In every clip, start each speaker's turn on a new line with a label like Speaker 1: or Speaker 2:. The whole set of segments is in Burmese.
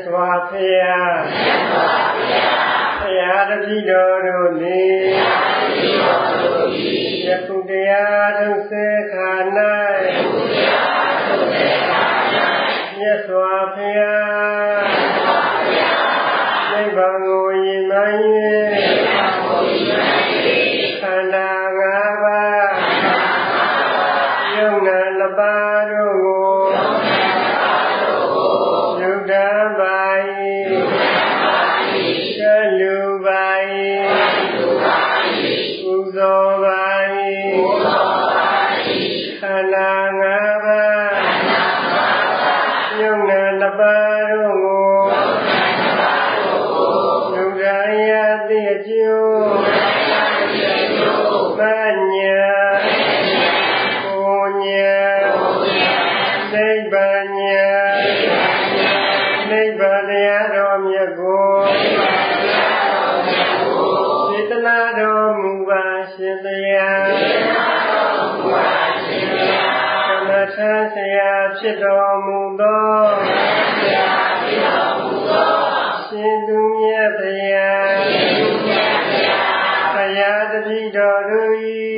Speaker 1: စွာဘုရားဘုရားတပည့်တော်တို့သည်ယခုတရားထုတ်စေခါ၌မြတ်စွာဘုရားနိဗ္ဗာန်ကိုရည်မှန်း၍ခန္ဓာ၅ပါးယုံနာနှစ်ပါးတို့ကိုယုဒ္ဓပါ၏ကျလူပါ၏ပူဇော်ပါ၏ခန္ဓာ၅ပါးယုံနာနှစ်ပါးတို့ကိုယုဒ္ဓယတိအကျိုးပညာကိုညာနိဗ္ဗာန်ညာနိဗ္ဗာန်တရားတော်မြတ်ကိုစေတနာတော်မူပါရှင်တရားသမထဆရာဖြစ်တော်မူသောရှင်သူမြတ်ဘုရားဘုရားတပည့်တော်တို့၏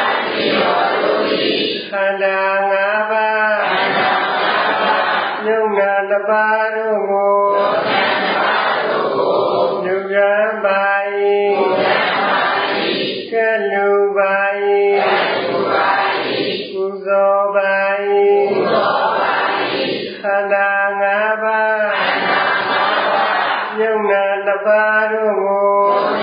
Speaker 1: ခန္ဓာ၅ပါးယုံနာတစ်ပါးတို့ကိုယုဂံပါ၏ကလူပါ၏ပူဇော်ပါ၏ခန္ဓာ၅ပါးယုံနာတစ်ပါးတို့ကို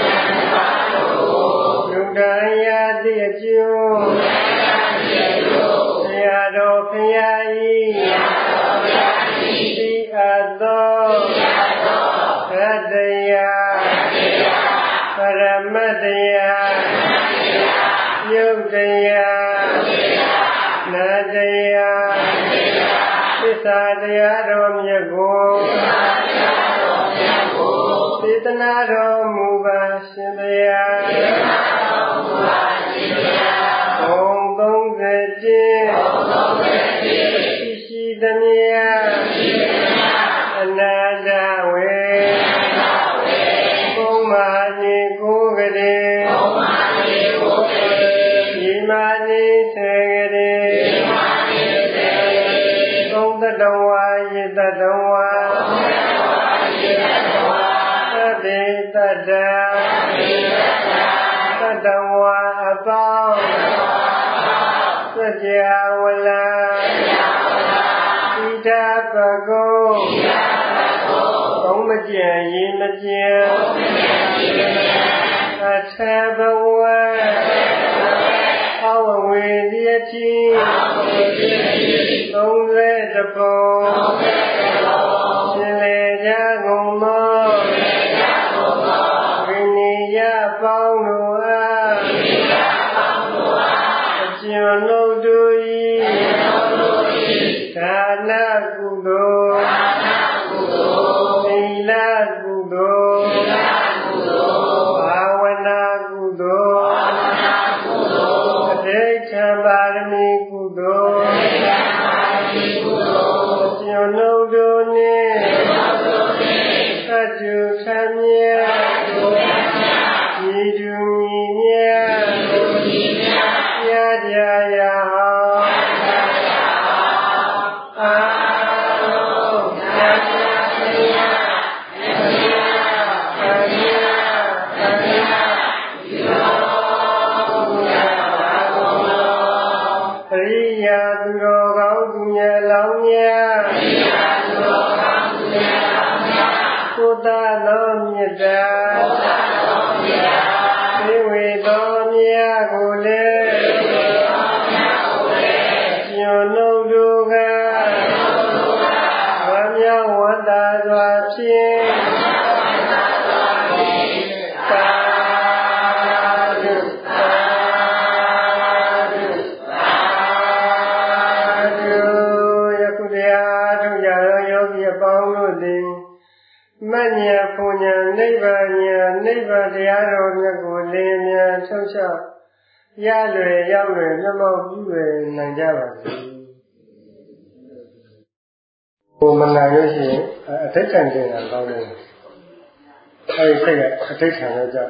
Speaker 1: ယုဒ္ဓယတိအကျိုးဆရာတော်ဘုရား၏သိအပ်သောသတ္တရားပရမတ္တရားယုတ်တရားနာတရားသစ္စာတရားတော်မြတ်ကိုစေတနာတော်မူပါရှင်ဘုရားဘုံ30ရှိသမျှအနာတဝေဘုံမာနေကိုယ်ကလေးဒီမာနေသေကလေးသုံးတတဝါယတတဝါသဗ္ဗေတတ္တသတ္တဝါအပေါင်းသစ္စာဝလံဣဒပကုသုံးမကျန်ရေမကျန်အထဘဝအဝဝေဒီယတိ30ပုံရှင်လေကြကုန်သောဝိနည်းယပေါင်းတို့အားအကျွန်ုပ်တို့၏ဒါနကုသိုလ်သီလကုသိုလ်ဘာဝနာကုသိုလ်အဋိဋ္ဌံပါရမီကုသိုလ်အကျွန်ုပ်တို့နှင့်အတူထမြတ်ဤသူညီမြတ်ရကြရအောင်အာလုံးမြတ်စွာဘုရားပရိယာသူတော်ကောင်းသူမြတ်လောင်းမြတ်ကိုယ်သာသောမြတ်တာသေဝေသောမြတ်ကိုလည်းကျွန်ုပ်တို့ကဝမ်းမြောက်ဝမ်းသာစွာဖြင့်သာဓုသာဓုသာဓုယခုတရားထုတ်ကြသောယောဂီအပေါင်းတို့သည်မဉ္ဇဉ်ပူဉ္ဇဉ်နိဗ္ဗာန်ဉာဏ်နိဗ္ဗာန်တရားတော်မြတ်ကိုလင်းမြန်ထုတ်ချရလွယ်ရောက်လွယ်မျက်မှောက်ပြုလွယ်နိုင်ကြပါစေ။ဘုမနာလို့ရှိရင်အအတိတ်ခံနေတာကောင်းတယ်အဲဒီစိတ်ကအတိတ်ခံရကြ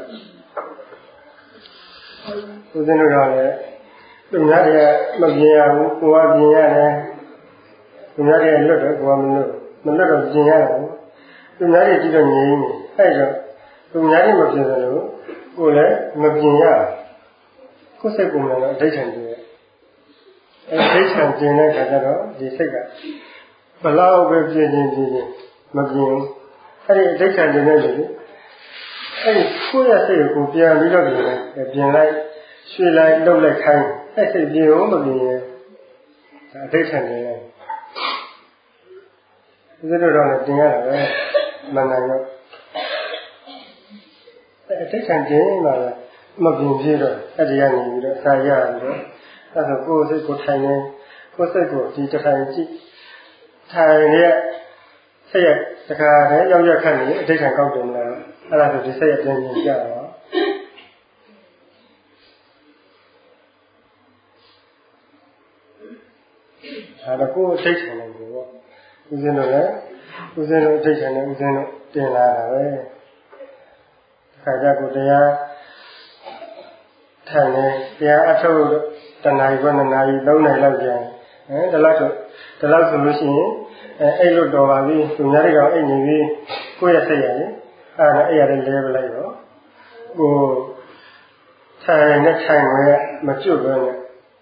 Speaker 1: ဦးဇင်းတို့ကလည်းသူများတွေကမမြင်ရဘူးကိုယ်ကမြင်ရတယ်သူများတွေလွတ်တော့ကိုယ်ကမလွတ်တော့မြင်ရတယ်သူများတွေကြည့်တော့ငြိမ်းနေအဲ့တော့သူများတွေမမြင်သလိုကိုယ်လည်းမမြင်ရကိုယ်စိတ်ကိုယ်လည်းအတိတ်ခံနေတယ်အတိတ်ခံကျင်တဲ့ခါကျတော့ဒီစိတ်ကဘလောက်ပဲပြင်းမပြင်းအဲ့ဒီအတိတ်ခံနေတဲ့လူအဲ့ဒီကိုယ့်ရဲ့စိတ်ကိုပြန်ပြီးတော့ပြင်လိုက်ရွှေ့လိုက်လှုပ်လိုက်ခိုင်းအဲ့စိတ်ပြင်ဦးမပြင်းရင်အတိတ်ခံနေတယ်ဒီလိုတော့တင်ရတာပဲမနိုင်တော့အတိတ်ခံကျင်လာတယ်မပြင်းပြတော့အဲ့ဒီကနေပြီးတော့စာရပြီးတော့အဲ့ဒါကိုယ်စိတ်ကိုထိုင်နေကိုယ်စိတ်ကိုဒီတစ်ထိုင်ကြည့်ထိုင်ရဲ့ဆက်ရတခါတည်းရောက်ရခက်နေအတိတ်ခံကောက်တယ်မလားအဲ့ဒါဆိုဒီဆက်ရပြန်ပြန်ကြတော့အဲ့ဒါကိုယ်အတိတ်ခံနေတယ်ပေါ့ဦးဇင်းတို့လည်းဦးဇင်းတို့အတိတ်ခံနေဦးဇင်းတို့တင်လာတာပဲခါကြကိုတရားထိုင်နေတရားအထုတ်တဏှာကြီးက2နာရီ3နာရီလောက်ကြာဒီလောက်ဆိုလို့ရှိရင်အဲ့လိုတော်ပါပြီသူများတွေကအိတ်နေပြီကိုယ့်ရဲ့စိတ်ရရင်အဲ့ဒါအဲ့ရတယ်လဲပလိုက်တော့ကိုထိုင်နဲ့ထိုင်ရမကျွတ်ပဲနဲ့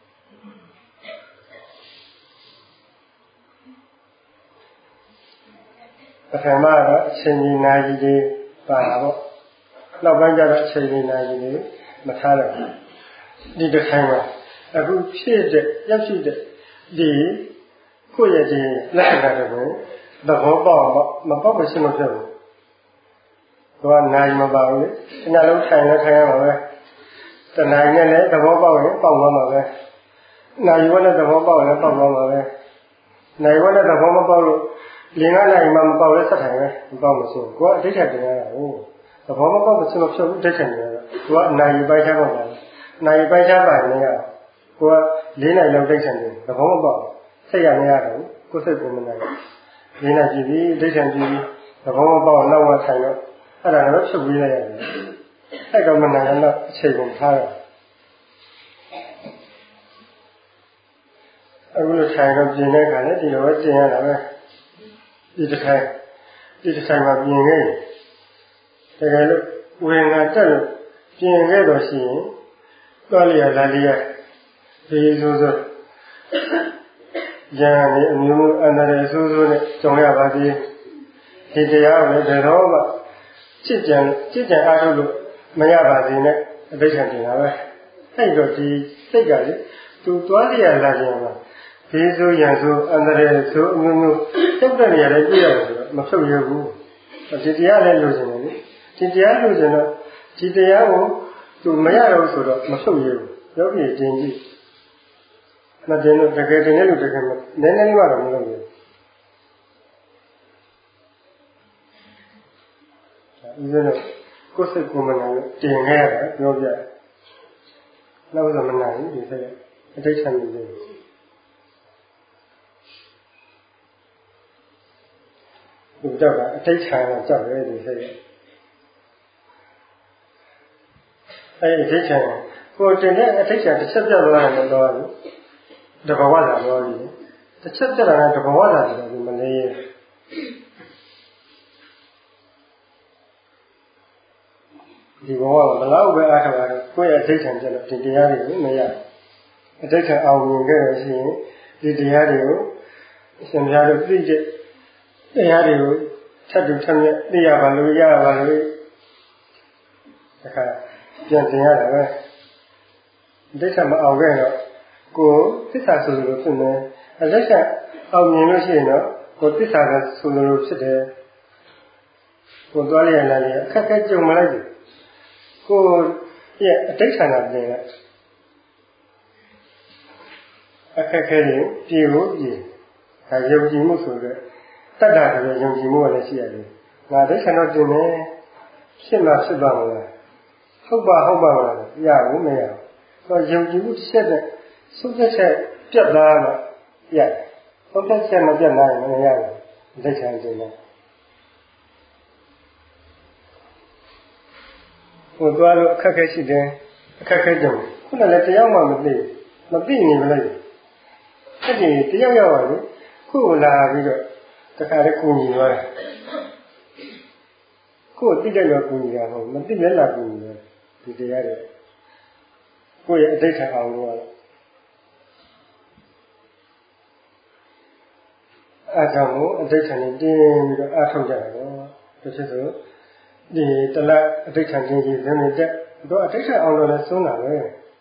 Speaker 1: ပထမတော့အချိန်ကြီးနာရီလေးပါတာပေါ့နောက်ပိုင်းကျတော့အချိန်ကြီးနာရီလေးမထားတော့ဒီတစ်ခိုင်းပါအခုဖြစ်တဲ့ရောက်ရှိတဲ့ဒီကိုယ့်ရဲ့ဒီလက္ခဏာတွေကိုသဘောပေါက်မပေါက်မရှိမဖြစ်ဘူး။သူကနိုင်မပါဘူးလေ။ညလုံးထိုင်လဲထိုင်ရမှာပဲ။တနိုင်နဲ့လည်းသဘောပေါက်ရင်ပေါက်သွားမှာပဲ။နိုင်ဝဲနဲ့သဘောပေါက်ရင်ပေါက်သွားမှာပဲ။နိုင်ဝဲနဲ့သဘောမပေါက်လို့လင်္ကာနိုင်မှမပေါက်လဲဆက်ထိုင်ပဲမပေါက်မစိုး။ကိုကအဋ္ဌတင်ရတာဟုတ်။သဘောမပေါက်မရှိမဖြစ်ဘူးအဋ္ဌတင်ရတာ။သူကနိုင်ပိုက်ချပါလား။နိုင်ပိုက်ချပါနေရ။ကိုက4နိုင်လောက်အဋ္ဌတင်တယ်သဘောမပေါက်ဆက်ရမရတော့ကိုယ်စိတ်ကိုမနိုင်ရင်းနေကြည့်ပြီးဒိဋ္ဌံကြည့်ပြီးသဘောမပေါက်နောက်ဝထိုင်တော့အဲ့ဒါလည်းဖြုတ်ပြီးလိုက်ရတယ်အဲ့တော့မနိုင်တော့အချိန်ကိုထားရအခုလိုထိုင်တော့ပြင်တဲ့ခါနဲ့ဒီလိုပဲပြင်ရတာပဲဒီတစ်ခိုင်မှာပြင်ခဲ့တကယ်လို့ဝေငါတက်လို့ပြင်ခဲ့တော့ရှိရင်သွားလျာလာလျာဒီဆိုဉာဏ်နဲ့အမျိုးအန္တရာယ်ဆိုးဆိုးနဲ့ကြုံရပါသေးဒီတရားကိုလည်းဘယ်တော့မှကြည်ကြံအားထုတ်လို့မရပါသေးနဲ့အဋ္ဌံတင်တာပဲအဲ့တော့ဒီစိတ်ကလေသူသွားလျာလာလျာမှာဒီဆိုရန်ဆိုအန္တရာယ်ဆိုအမျိုးတုတ်တဲ့နေရာတွေပြရတယ်ဆိုတော့မဖြုတ်ရဘူးဒီတရားလည်းလိုချင်တယ်လေဒီတရားလိုချင်တော့ဒီတရားကိုသူမရတော့ဆိုတော့မဖြုတ်ရဘူးယောဂီတင်ကြည့်မတင်လို့တကယ်တင်တဲ့လူတကယ်နည်းနည်းလေးမှတော့မလုပ်ဘူးဦးဇင်းတို့ကိုယ်စိတ်ကိုမနိုင်လို့တင်ခဲ့ရတာပြောပြနောက်ဆိုမနိုင်ဘူးဒီစိတ်အဋ္ဌံနေတယ်ဒီတော့ကအဋ္ဌံတော့ကြောက်တယ်ဒီစိတ်အဲ့ဒီအဋ္ဌံကိုတင်တဲ့အဋ္ဌံတစ်ချက်ပြတ်သွားတယ်တော့တဘဝလာတော့ဒီတစ်ချက်ပြတ်တာကတဘဝလာတယ်ဒီမလေးဒီဘဝကဘလောက်ပဲအားထုတ်ရတယ်ကိုယ့်ရဲ့အဋ္ဌံကျတော့ဒီတရားတွေကိုမရအဋ္ဌံအောင်မြင်ခဲ့ရရှိရင်ဒီတရားတွေကိုအရှင်ဘုရားတို့ပြည့်တဲ့တရားတွေကိုထပ်တူထပ်မြက်သိရပါလို့ရပါလို့တခါပြန်တင်ရတာပဲအဋ္ဌံမအောင်ခဲ့တော့ကိုသစ္စာဆိုလိုဖြစ်နေအဋ္ဌံအောင်မြင်လို့ရှိရင်တော့ကိုသစ္စာကဆိုလိုဖြစ်တယ်ကိုသွားရလာရင်အခက်အခဲကြုံမလိုက်ဘူးကိုရဲ့အဋ္ဌံကပြင်လိုက်အခက်အခဲတွေပြေဖို့ပြေဒါယုံကြည်မှုဆိုတော့တတ္တဆိုတဲ့ယုံကြည်မှုကလည်းရှိရတယ်ငါအဋ္ဌံတော့ပြင်နေဖြစ်မှဖြစ်ပါမလားဟုတ်ပါမလားရဘူးမရဘူးတော့ယုံကြည်မှုတစ်ချက်နဲ့ဆုံးဖြတ်ချက်ပြတ်သွားတော့ရတယ်ဆုံးဖြတ်ချက်မပြတ်နိုင်ရင်မရဘူးအဋ္ဌံကျင်းတယ်ဟိုသွားလို့အခက်ခဲရှိတယ်အခက်ခဲကြုံခုနလည်းတရားမှမသိနေမလို့အဲ့ဒီတရားရောက်ပါလေခုလာပြီးတော့တခါတည်းကူညီသွားတယ်ကိုယ်သိတဲ့တော့ကူညီတာမဟုတ်မသိလည်းလာကူညီတယ်ဒီတရားတွေကိုယ့်ရဲ့အတိတ်ခံအောင်လို့အားကြောင့်အတိတ်ခံတင်းပြီးတော့အားထုတ်ကြတယ်ပေါ့ဒါဖြစ်ဆိုဒီတလအတိတ်ခံခြင်းကြီးဇင်းနဲ့တက်တော့အတိတ်ခံအောင်လို့လည်းဆုံးတာပဲ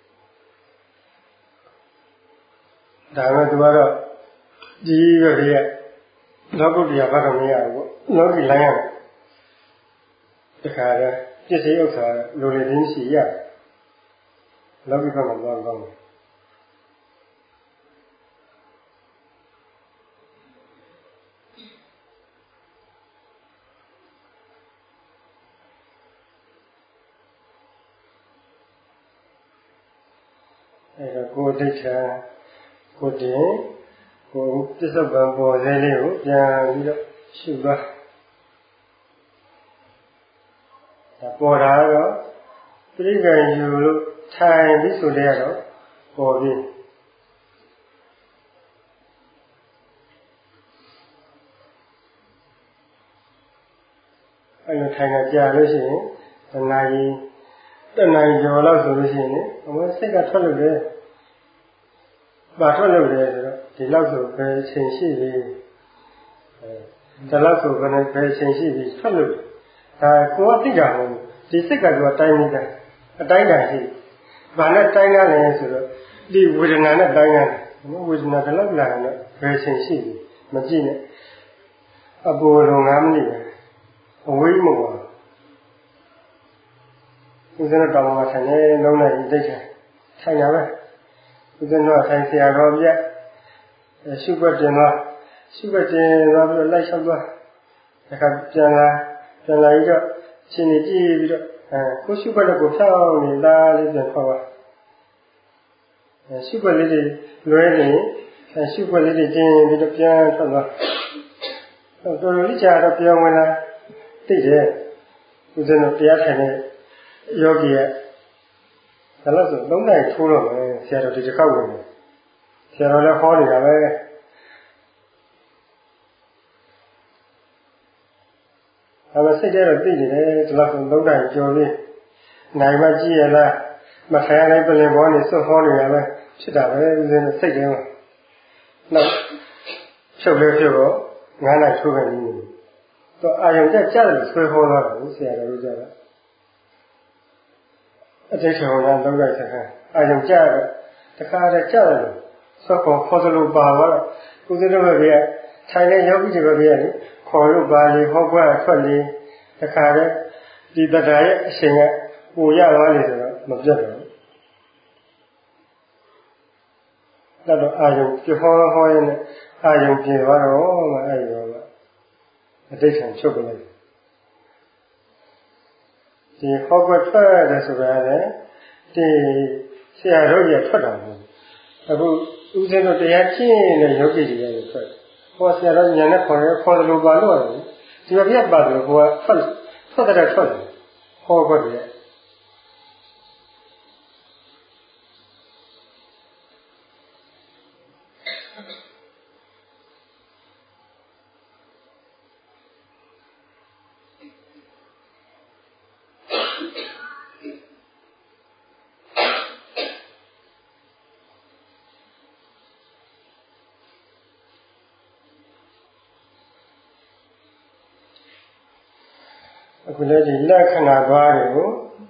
Speaker 1: ဒါမှသူကတော့ဒီရရဲ့လောကုတ္တရာဘာတော့မရဘူးပေါ့လောကီလိုင်းရတယ်တခါတည်းပြည့်စုံဥစ္စာလိုလေတင်းရှိရလောကီဘက်မှာသွားကောင်းတယ်အဲ့တော့ကိုယ်ဒိဋ္ဌာကိုယ်တင်ကိုယ်ပြစ္ဆုတ်ပံပေါ်သေးလေးကိုပြန်ပြီးတော့ရှုသွားပေါ်တာတော့ပြိကံယူလို့ထိုင်ပြီးဆိုတဲ့ကတော့ပေါ်ပြီးအဲ့လိုထိုင်နေကြလို့ရှိရင်တဏှာကျော်လောက်ဆိုလို့ရှိရင်အမစိတ်ကထွက်လို့တယ်။ဘာထွက်လို့လဲဆိုတော့ဒီလောက်ဆိုပဲချိန်ရှိပြီ။ဒါလောက်ဆိုပဲချိန်ရှိပြီထွက်လို့ဒါကိုယ်ကသိတာမဟုတ်ဘူး။ဒီစိတ်ကသူကတိုင်းနေတယ်အတိုင်းတိုင်းရှိ။ဘာနဲ့တိုင်းရလဲဆိုတော့ဒီဝေဒနာနဲ့တိုင်းရတယ်။ဝေဒနာဒါလောက်လာရင်တော့ပဲချိန်ရှိပြီမကြည့်နဲ့။အပေါ်လုံး9မိနစ်ပဲ။အဝေးမဟုတ်ဘူး။ဦးဇင်းတော်မှာထိုင်နေလုံးလိုက်ဒိဋ္ဌာထိုင်ရပဲဦးဇင်းတော်ထိုင်ဆရာတော်ပြရှုွက်တင်သွားပြီးတော့လိုက်လျှောက်သွားတခါပြန်လာပြီးတော့ရှင်နေကြည့်ပြီးတော့ကိုရှုွက်တော့ကိုဖြောင်းနေလားလေးပြန်ခေါ်ပါရှုွက်လေးတွေလွဲနေရှုွက်လေးတွေကျင်းပြီးတော့ပြန်ထွက်သွားတော်တော်လေးကြာတော့ပြန်ဝင်လာသိတယ်ဦးဇင်းတော်တရားထိုင်နေယောဂီရဲ့ဒါလို့ဆို3နိုင်ထိုးတော့မယ်ဆရာတော်ဒီတစ်ခေါက်ဝင်တယ်ဆရာတော်လည်းဟောနေတာပဲဒါပေမဲ့စိတ်ထဲတော့သိနေတယ်ဒါလို့ဆို3နိုင်ကျော်ပြီးနိုင်မှကြည့်ရလားမခံရနိုင်ပြင်ဘောနေစွတ်ဟောနေတာပဲဖြစ်တာပဲဦးဇင်းစိတ်ထဲမှာနောက်ဖြုတ်တော့9နိုင်ထိုးခဲ့ပြီတော့အာယုံတက်ကြတယ်ဆွဲဟောတော့တယ်ဆရာတော်ကြီးကအတိတ်ဆောင်ရလုံးလိုက်စခန်းအာယုံကြတော့တခါတည်းကြတယ်လို့စောခေါ်သလိုပါတော့ဦးဇင်းတို့ကထိုင်တဲ့ယောဂီတွေပဲခေါ်လို့ပါလေဟောကွက်ထွက်လေတခါတည်းဒီတရားရဲ့အရှင်ကပူရသွားလေဆိုတော့မပြတ်တော့တော့အာယုံပြဟောရင်းနဲ့အာယုံပြေသွားတော့မှအဲ့ရောအတိတ်ဆောင်ချုပ်လိုက်ဒီဟောကွက်ထွက်တယ်ဆိုတာလေဒီဆရာတော်ကြီးထွက်တာမဟုတ်အခုဦးဇင်းတို့တရားကျင့်တဲ့ယောဂီတွေလည်းထွက်ဟောဆရာတော်ညာနဲ့ခေါ်တယ်လို့ပါလို့ရတယ်ဒီမှာပြတ်ပါတယ်ဟိုကထွက်တယ်ဟောကွက်တယ်အခုလည်းဒီလက္ခဏာသွားတွေကို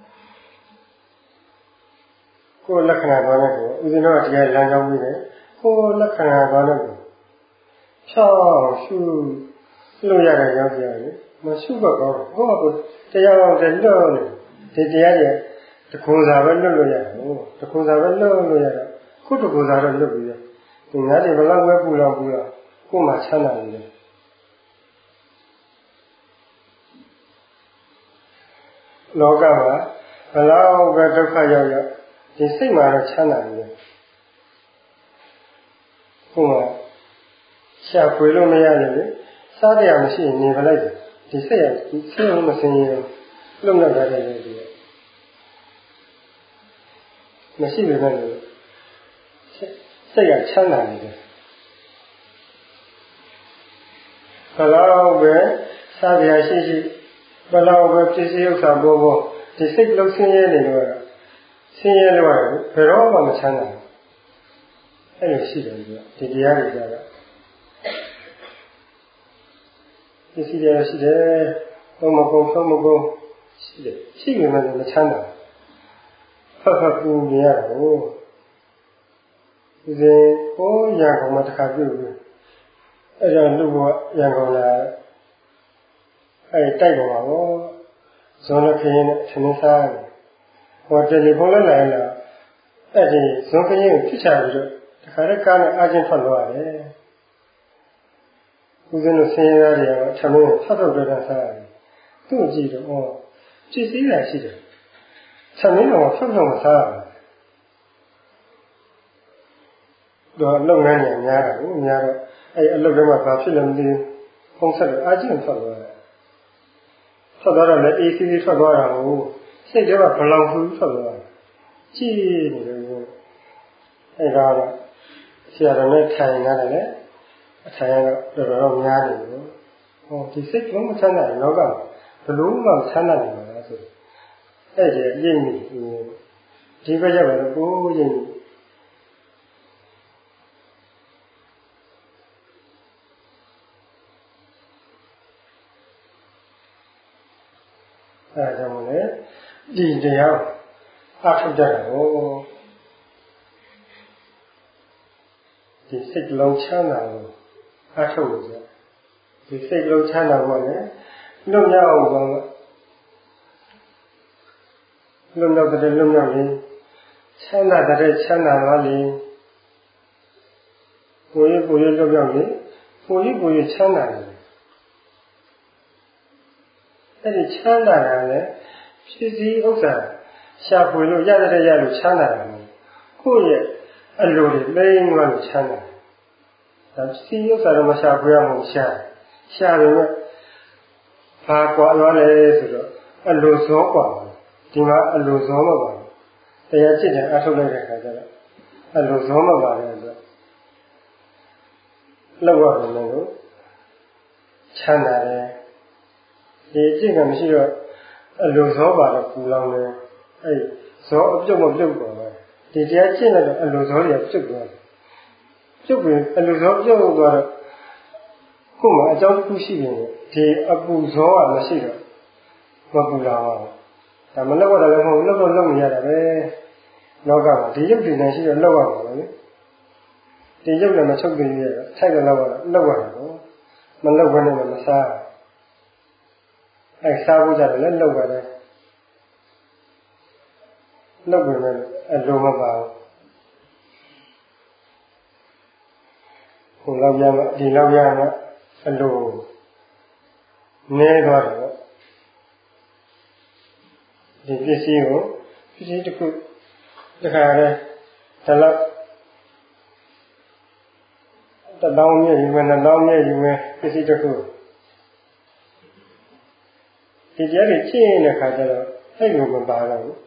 Speaker 1: ကိုယ်လက္ခဏာသွားတဲ့ကိုဦးဇင်းတော်တရားလမ်းကြောင်းပြီးတယ်ကိုယ်လက္ခဏာသွားတဲ့ကိုဖြောင်းရှုလို့ရတဲ့ရောက်ကြတယ်မရှုတော့ကောင်းကိုယ့်ကတရားအောင်တည်းလွတ်နေဒီတရားတွေတခုစားပဲလွတ်လို့ရတယ်တခုစားပဲလွတ်လို့ရတော့ခုတခုစားတော့လွတ်ပြီးတယ်ဒီငါးတွေဘယ်လောက်ပဲပူတော့ကိုယ်မှချမ်းသာနေတယ်လောကမှာဘလောက်ပဲဒုက္ခရောက်ဒီစိတ်မှာတော့ချမ်းသာနေတယ်ခုမှရှာဖွေလို့မရဘူးစားတရားမရှိရင်နေပလိုက်တယ်ဒီစိတ်ရစိတ်မစင်ရင်လုံလောက်ရတယ်ဒီမရှိပေမဲ့လို့စိတ်ကချမ်းသာနေတယ်ဘလောက်ပဲစားပြရှိဘလောက်ပဲပြည့်စည်ဥစ္စာပေါ်ဒီစိတ်လုံးဆင်းရဲနေလို့ဆင်းရဲလို့ဘယ်တော့မှမချမ်းသာဘူးအဲ့လိုရှိတယ်ဒီတရားတွေကြတော့ပြည့်စည်တယ်ရှိတယ်ဘုံမကုန်ဆုံးမကုန်ရှိတယ်ရှိနေမှလည်းမချမ်းသာဖတ်ပူနေရတာကိုဒီစဉ်ဟိုရံကုန်မှာတစ်ခါပြုတ်ပြီးအဲ့ဒါလူကရံကုန်လာအဲ့တိုက်ပေါ်မှာဟောဇွန်လက်ခင်းနဲ့ထမင်းစားတယ်ဟောတယ်လီဖုန်းလည်းလာလာအဲ့ဒီဇွန်ခင်းကိုဖြစ်ချပြီးတော့တခါတည်းကားနဲ့အားချင်းထွက်သွားတယ်ဦးဇင်းတို့ဆင်းရဲရတယ်ထမင်းကိုဖတ်ထုတ်တော့စားတယ်သူ့ကြည့်တော့ဟောကြည့်စည်းတာရှိတယ်ထမင်းတော့ဖတ်ထုတ်မစားဘူးတော့လုပ်ငန်းတွေများတာကိုများတော့အဲ့အလုပ်တွေမှာဘာဖြစ်လဲမသိဘူးဖုန်းဆက်တော့အားချင်းထွက်သွားတယ်ထွက်သွားတော့လည်း AC ထွက်သွားတာကိုစိတ်ထဲကဘလောင်ဖူးထွက်သွားတယ်ကြည့်နေတယ်အဲ့ဒါကဆရာတော်နဲ့ထိုင်ရတယ်လေအထိုင်ကတော့တော်တော်များနေတယ်ဟောဒီစိတ်ကမချမ်းသာတဲ့လောကဘလို့မှချမ်းသာနေမှာလားဆိုအဲ့ဒီအရင်ဒီဘက်ရောက်တော့ကိုယ်ရင်အဲဒါကြောင့်လည်းဒီတရားအားထုတ်ကြတာကိုဒီစိတ်လုံးချမ်းသာကိုအားထုတ်လို့ဆိုဒီစိတ်လုံးချမ်းသာကိုလည်းလွတ်မြောက်အောင်ကောလွတ်မြောက်တဲ့လွတ်မြောက်ရင်ချမ်းသာတဲ့ချမ်းသာပါလေကိုယ်လွတ်မြောက်ရင်ကိုယ်ချမ်းသာတယ်အဲ့ဒီချမ်းသာတာလည်းဖြစ်စည်းဥစ္စာရှာဖွေလို့ရတဲ့ရလို့ချမ်းသာတယ်ကိုယ့်ရဲ့အလိုတွေလိမ့်သွားလို့ချမ်းသာတယ်ဒါဖြစ်စည်းဥစ္စာတော့မရှာဖွေရမှရှာတယ်ဘာကွာသွားလဲဆိုတော့အလိုဇောကွာဒီမှာအလိုဇောမပါဘူးတရားจิตနဲ့အထုတ်လိုက်တဲ့အခါကျတော့အလိုဇောမပါတဲ့အတွက်လောက်ရတယ်လို့ချမ်းသာတယ်ဒီအကျင့်ကမရှိတော့အလိုဇောပါတော့ပူလောင်တယ်အဲ့ဇောအပြုတ်မပြုတ်တော့ဒီတရားကျင့်လိုက်တော့အလိုဇောတွေကပြုတ်သွားတယ်ပြုတ်ပြီးအလိုဇောပြုတ်သွားတော့ကိုယ်မှာအကြောင်းတစ်ခုရှိနေတယ်ဒီအပူဇောကမရှိတော့မပူလောင်အောင်ဒါမလောက်ရလည်းမဟုတ်လောက်နေရတာပဲလောကမှာဒီရုပ်တည်နေရှိတော့လောက်ရမှာပဲလေဒီရုပ်လည်းမချုပ်သေးရတော့ထိုက်တယ်လောက်ရတာပေါ့မလောက်ဘဲနဲ့မစားအဲ့စားဖို့ကြတယ်လည်းလောက်ရတယ်လောက်ပဲမဲ့အလိုမပါဘူးဟိုလောက်ရမှဒီလောက်ရမှအလိုနည်းသွားတယ်ပေါ့ဒီပစ္စည်းကိုပစ္စည်းတစ်ခုတခါလဲဒါလောက်1000မြည့်ယူမယ်2000မြည့်ယူမယ်ပစ္စည်းတစ်ခုဒီတရားတွေကျင့်နေတဲ့ခါကျတော့အဲ့လိုမပါတော့ဘူး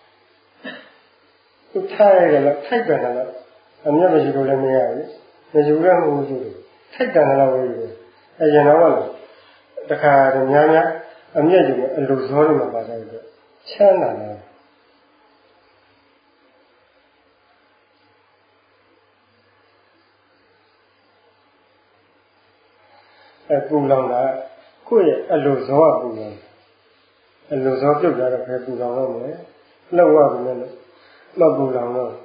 Speaker 1: သူထိုက်ရတယ်လို့ထိုက်တယ်လို့အမြတ်မရှိလို့လည်းမရဘူးမယူရမှုယူတယ်ထိုက်တယ်လို့ပဲယူတယ်အရင်တော့တခါတည်းများအမြတ်ယူအလိုဇောတွေမှာပါတဲ့အတွက်ချမ်းသာတယ်ပူလောင်တာကိုယ့်ရဲ့အလိုဇောကပူလောင်အလိုဇောပြုတ်လာတော့ပဲပူလောင်တော့မယ်လောက်ရပြီနဲ့မပူလောင်တော့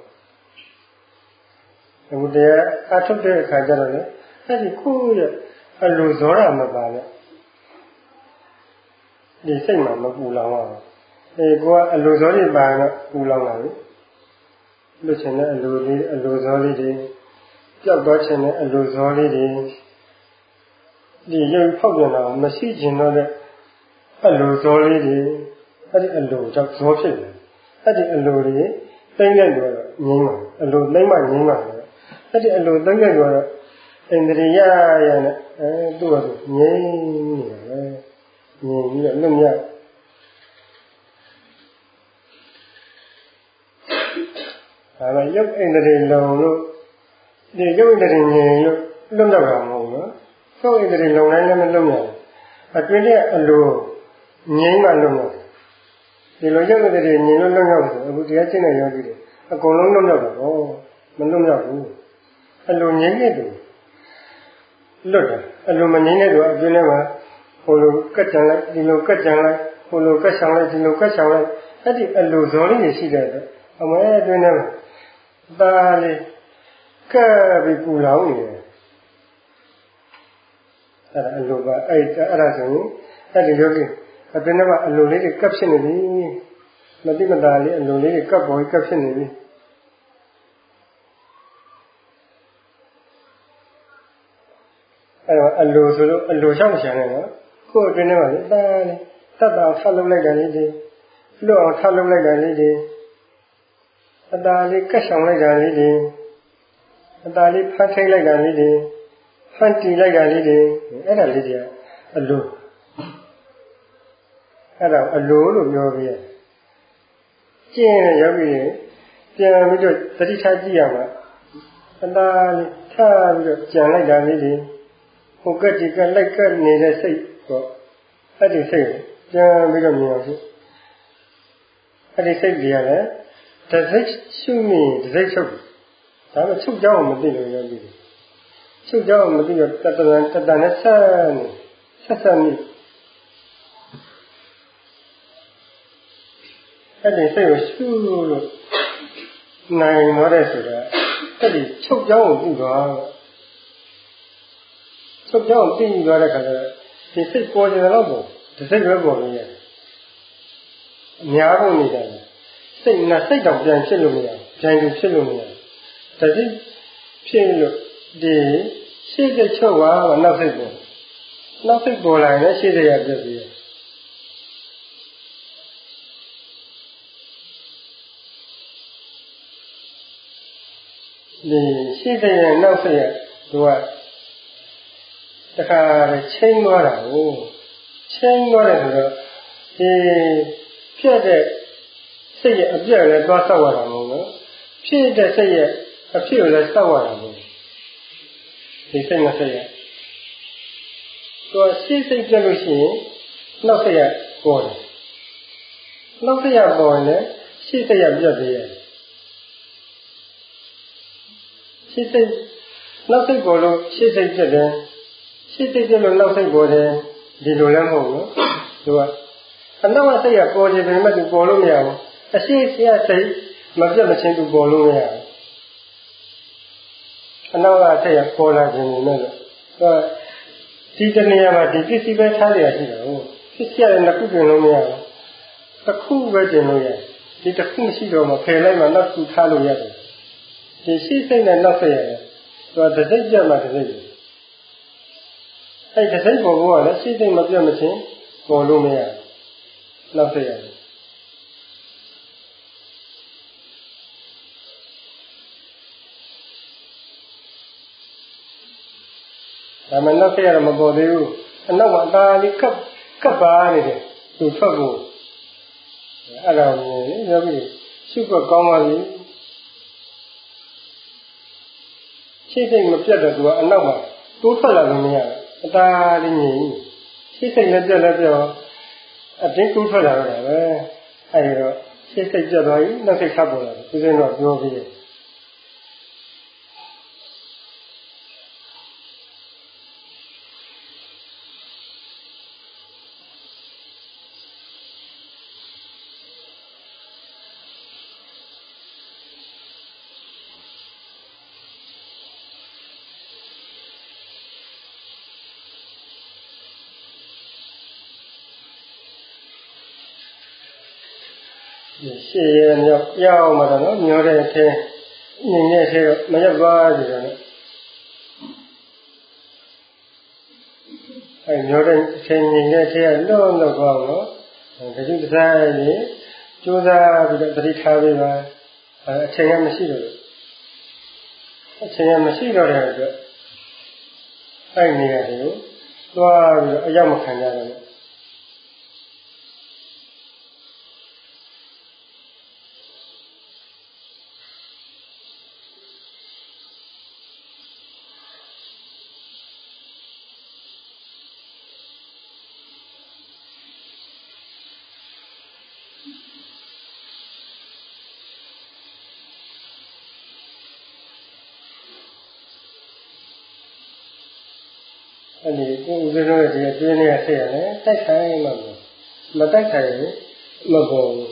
Speaker 1: အခုတရားအထုတ်တဲ့အခါကျတော့လေအဲ့ဒီကိုယ့်ရဲ့အလိုဇောရမပါနဲ့ဒီစိတ်မှာမပူလောင်အောင်ကိုကအလိုဇောတွေပါတော့ပူလောင်လာပြီလွတ်ချင်တဲ့အလိုဇောလေးတွေကြောက်သွားချင်တဲ့အလိုဇောလေးတွေဒီရုပ်ဖောက်ပြန်တာမရှိချင်တော့တဲ့အလိုဇောလေးတွေအဲ့ဒီအလိုကြောင့်ဇောဖြစ်တယ်အဲ့ဒီအလိုတွေသိမ့်လိုက်တော့ငြင်းပါအလိုသိမ့်မှငြင်းပါအဲ့ဒီအလိုသိမ့်လိုက်တော့ဣန္ဒြိယရနဲ့သူ့ဟာငြင်းနေတာပဲငြင်းပြီးတော့လွတ်မြောက် mà giúp anh đời lòng luôn để giúp anh đời nhìn luôn lúc đầu làm không nữa có anh đời lòng này nó lúc nào à chuyện đấy anh luôn nhìn mà lúc nào thì lúc giúp anh đời nhìn lúc nào rồi bây giờ trên này nhau đi à còn lúc nào rồi mình lúc nào cũng anh luôn nhìn cái gì lúc đó anh luôn mình nhìn cái rồi chuyện này mà hồi lúc cắt chẳng lại đi lúc cắt chẳng lại hồi lúc cắt chẳng lại đi lúc cắt chẳng lại cái gì anh luôn rồi thì gì đấy à mà cái chuyện này mà ta đi cái bị cù lão này anh luôn và ai ra rồi cái gì vậy cái chuyện này mà anh luôn lấy cái cấp trên này đi mà đi mà ta lấy anh luôn lấy cái cấp trên này đi anh luôn rồi anh luôn sao mà chẳng này nữa cái chuyện này mà ta đi ta phát lúc lại cái gì lúc phát lúc lại cái gì ta lấy cái xong lại cái gì ta lấy phát thấy lại cái gì phát triển lại cái gì cái là gì anh luôn cái đó anh luôn rồi nhiều vậy trên này nhiều vậy trên bây giờ tự đi thay gì à mà ta lấy thay bây giờ chẳng lại cái gì hồ cái gì cái lại cái này là xây có cái gì xây trên bây giờ nhiều chứ cái gì xây gì à cái gì suy nghĩ cái gì đó là xúc giác mà đi rồi đi xúc giác mà đi rồi ta nó sát đi cái gì xây rồi suy này nói đây rồi đó cái gì xúc giác mà đi rồi xúc giác mà đi rồi là cái thì xây qua cho nó bộ thì xây rồi bộ này nhà cũng như vậy xây đồng tiền xây luôn này tiền được xây luôn này tại vì phía lúc để xây cái chỗ mà nó xây bộ lại nó xây ra được gì để xây ra nó xây đúng không tất cả là change qua rồi rồi thì phía để xây ở phía này多少万了phía để xây ở phía này sao万了thì xây nó xây rồi xây cho lúc gì nó xây bỏ nó xây bỏ này xây ở phía này xây nó xây bỏ luôn xây cho đấy xây cho lúc nó xây bỏ đấy đi luôn làm không đúng không anh nói xây bỏ thì mình mới bỏ luôn nhau xây mà biết là trên tụ bỏ luôn nha anh nói xây bỏ là gì nữa rồi thì cái này mà thì cái gì phải thay đổi gì đâu cái gì là nó cũng được luôn nha cái khu về được luôn nha thì cái khu gì đó mà phải lại mà nó cũng thay luôn nha thì xây này nó xây rồi để xây cho mà để xây hay để xây bỏ là xây mà biết là trên bỏ luôn nha nó xây mà nó xây là mà bỏ đi nó mà ta đi cấp ba này đấy tụi thoát bộ à đâu nhớ cái super con mà gì xây dựng một chất được rồi nó mà tụi thoát là gì nhỉ ta đi nhỉ xây dựng một chất là cho chính tụi thoát là rồi hay rồi xây dựng cho rồi nó sẽ khắp rồi cái gì nó vô cái xe nhau mà nó nhiều đây thế nhìn nghe xe mà nhập qua gì rồi nhiều đây xe nhìn nghe xe nó vào nó cái chúng ta gì chúng ta bị đặt đi khai về mà xe em mới xí rồi đấy anh này hiểu qua giao một hành ra rồi အဲ့ဒီကိုဦးဇင်းတို့ရဲ့ဒီအတွင်းထဲဆက်ရတယ်တိုက်ဆိုင်မှမတိုက်ဆိုင်မပေါ်ဘူး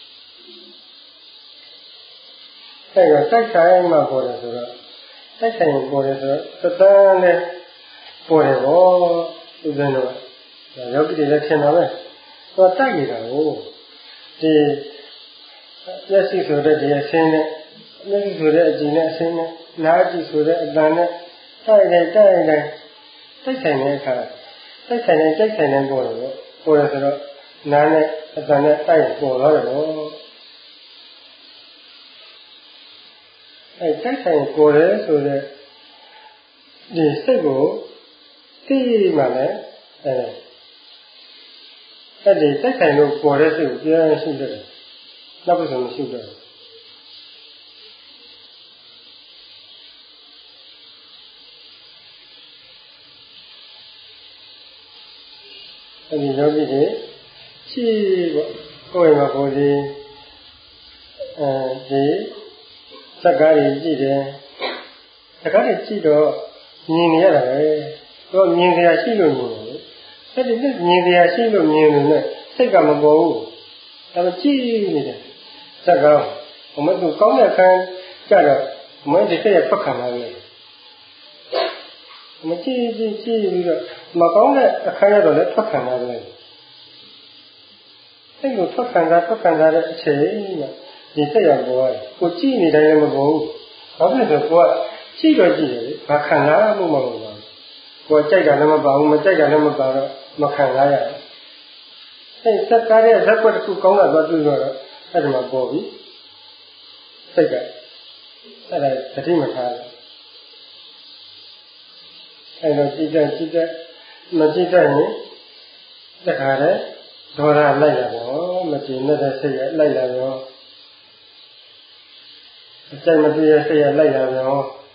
Speaker 1: အဲ့တော့တိုက်ဆိုင်မှပေါ်တယ်ဆိုတော့တိုက်ဆိုင်ပေါ်တယ်ဆိုတော့သတ္တနဲ့ပေါ်တယ်ဗောဦးဇင်းတို့ယောဂီတွေလည်းထင်တာပဲသူကတိုက်နေတာကိုဒီမျက်စိဆိုတဲ့ဒီအဆင်းနဲ့မျက်စိဆိုတဲ့အကြည့်နဲ့အဆင်းနဲ့နားကြည့်ဆိုတဲ့အတန်နဲ့တိုက်ဆိုင်တဲ့အခါတိုက်ဆိုင်တဲ့ပေါ်တယ်ပေါ့ပေါ်တယ်ဆိုတော့နားနဲ့အတန်နဲ့တိုက်ပေါ်သွားတယ်ပေါ့တိုက်ဆိုင်ပေါ်တယ်ဆိုတဲ့ဒီစိတ်ကိုသိမှလည်းအဲ့ဒီတိုက်ဆိုင်လို့ပေါ်တဲ့စိတ်ကိုပြန်ရှိတယ်နောက်ပြီးဆိုမရှိတော့အဲ့ဒီယောဂီတွေရှိပေါ့ကိုယ်မှာကိုယ်ဒီဒီစကားကြီးကြည့်တယ်စကားကြီးကြည့်တော့မြင်နေရတာပဲတော့မြင်ကြရရှိလို့မြင်တယ်အဲ့ဒီမြင်ကြရရှိလို့မြင်လို့နဲ့စိတ်ကမပေါ်ဘူးဒါပေမဲ့ကြည့်နေတယ်စကားဘုမသူကောင်းတဲ့ခံကြတော့မင်းဒီစိတ်ရဖတ်ခံလာတယ်မကြည့်ပြီးတော့မကောင်းတဲ့အခါရတော့လည်းဖတ်ခံလာတယ်အဲ့လိုဖတ်ခံစားတဲ့အချိန်ကဒီစိတ်ရပေါ်ရတယ်ကိုကြည့်နေတိုင်းလည်းမပေါ်ဘူးဘာဖြစ်လို့ကိုကကြည့်တော့ကြည့်တယ်လေဘာခံစားမှုမဟုတ်ဘူးကိုကြိုက်တာလည်းမပါဘူးမကြိုက်တာလည်းမပါတော့မခံစားရဘူးအဲ့စက်ကားတဲ့ဇက်ကွက်တစ်ခုကောင်းတာသွားတွေ့တော့အဲ့ဒီမှာပေါ်ပြီစိတ်ကအဲ့ဒါသတိမထားဘူးအဲ့တော့ကြည့်တဲ့မကြည့်တဲ့ရင်တခါတည်းဒေါသလိုက်ရတော့မကြည့်တဲ့စိတ်ရလိုက်လာရောအစိတ်မပြေတဲ့စိတ်ရလိုက်လာရော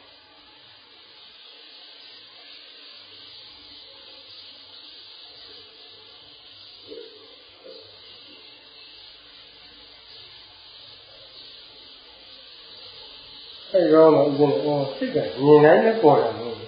Speaker 1: အဲ့တော့မှဥပ္ပဒေစိတ်ကမြင်နိုင်တဲ့ပေါ်တာမဟုတ်ဘူး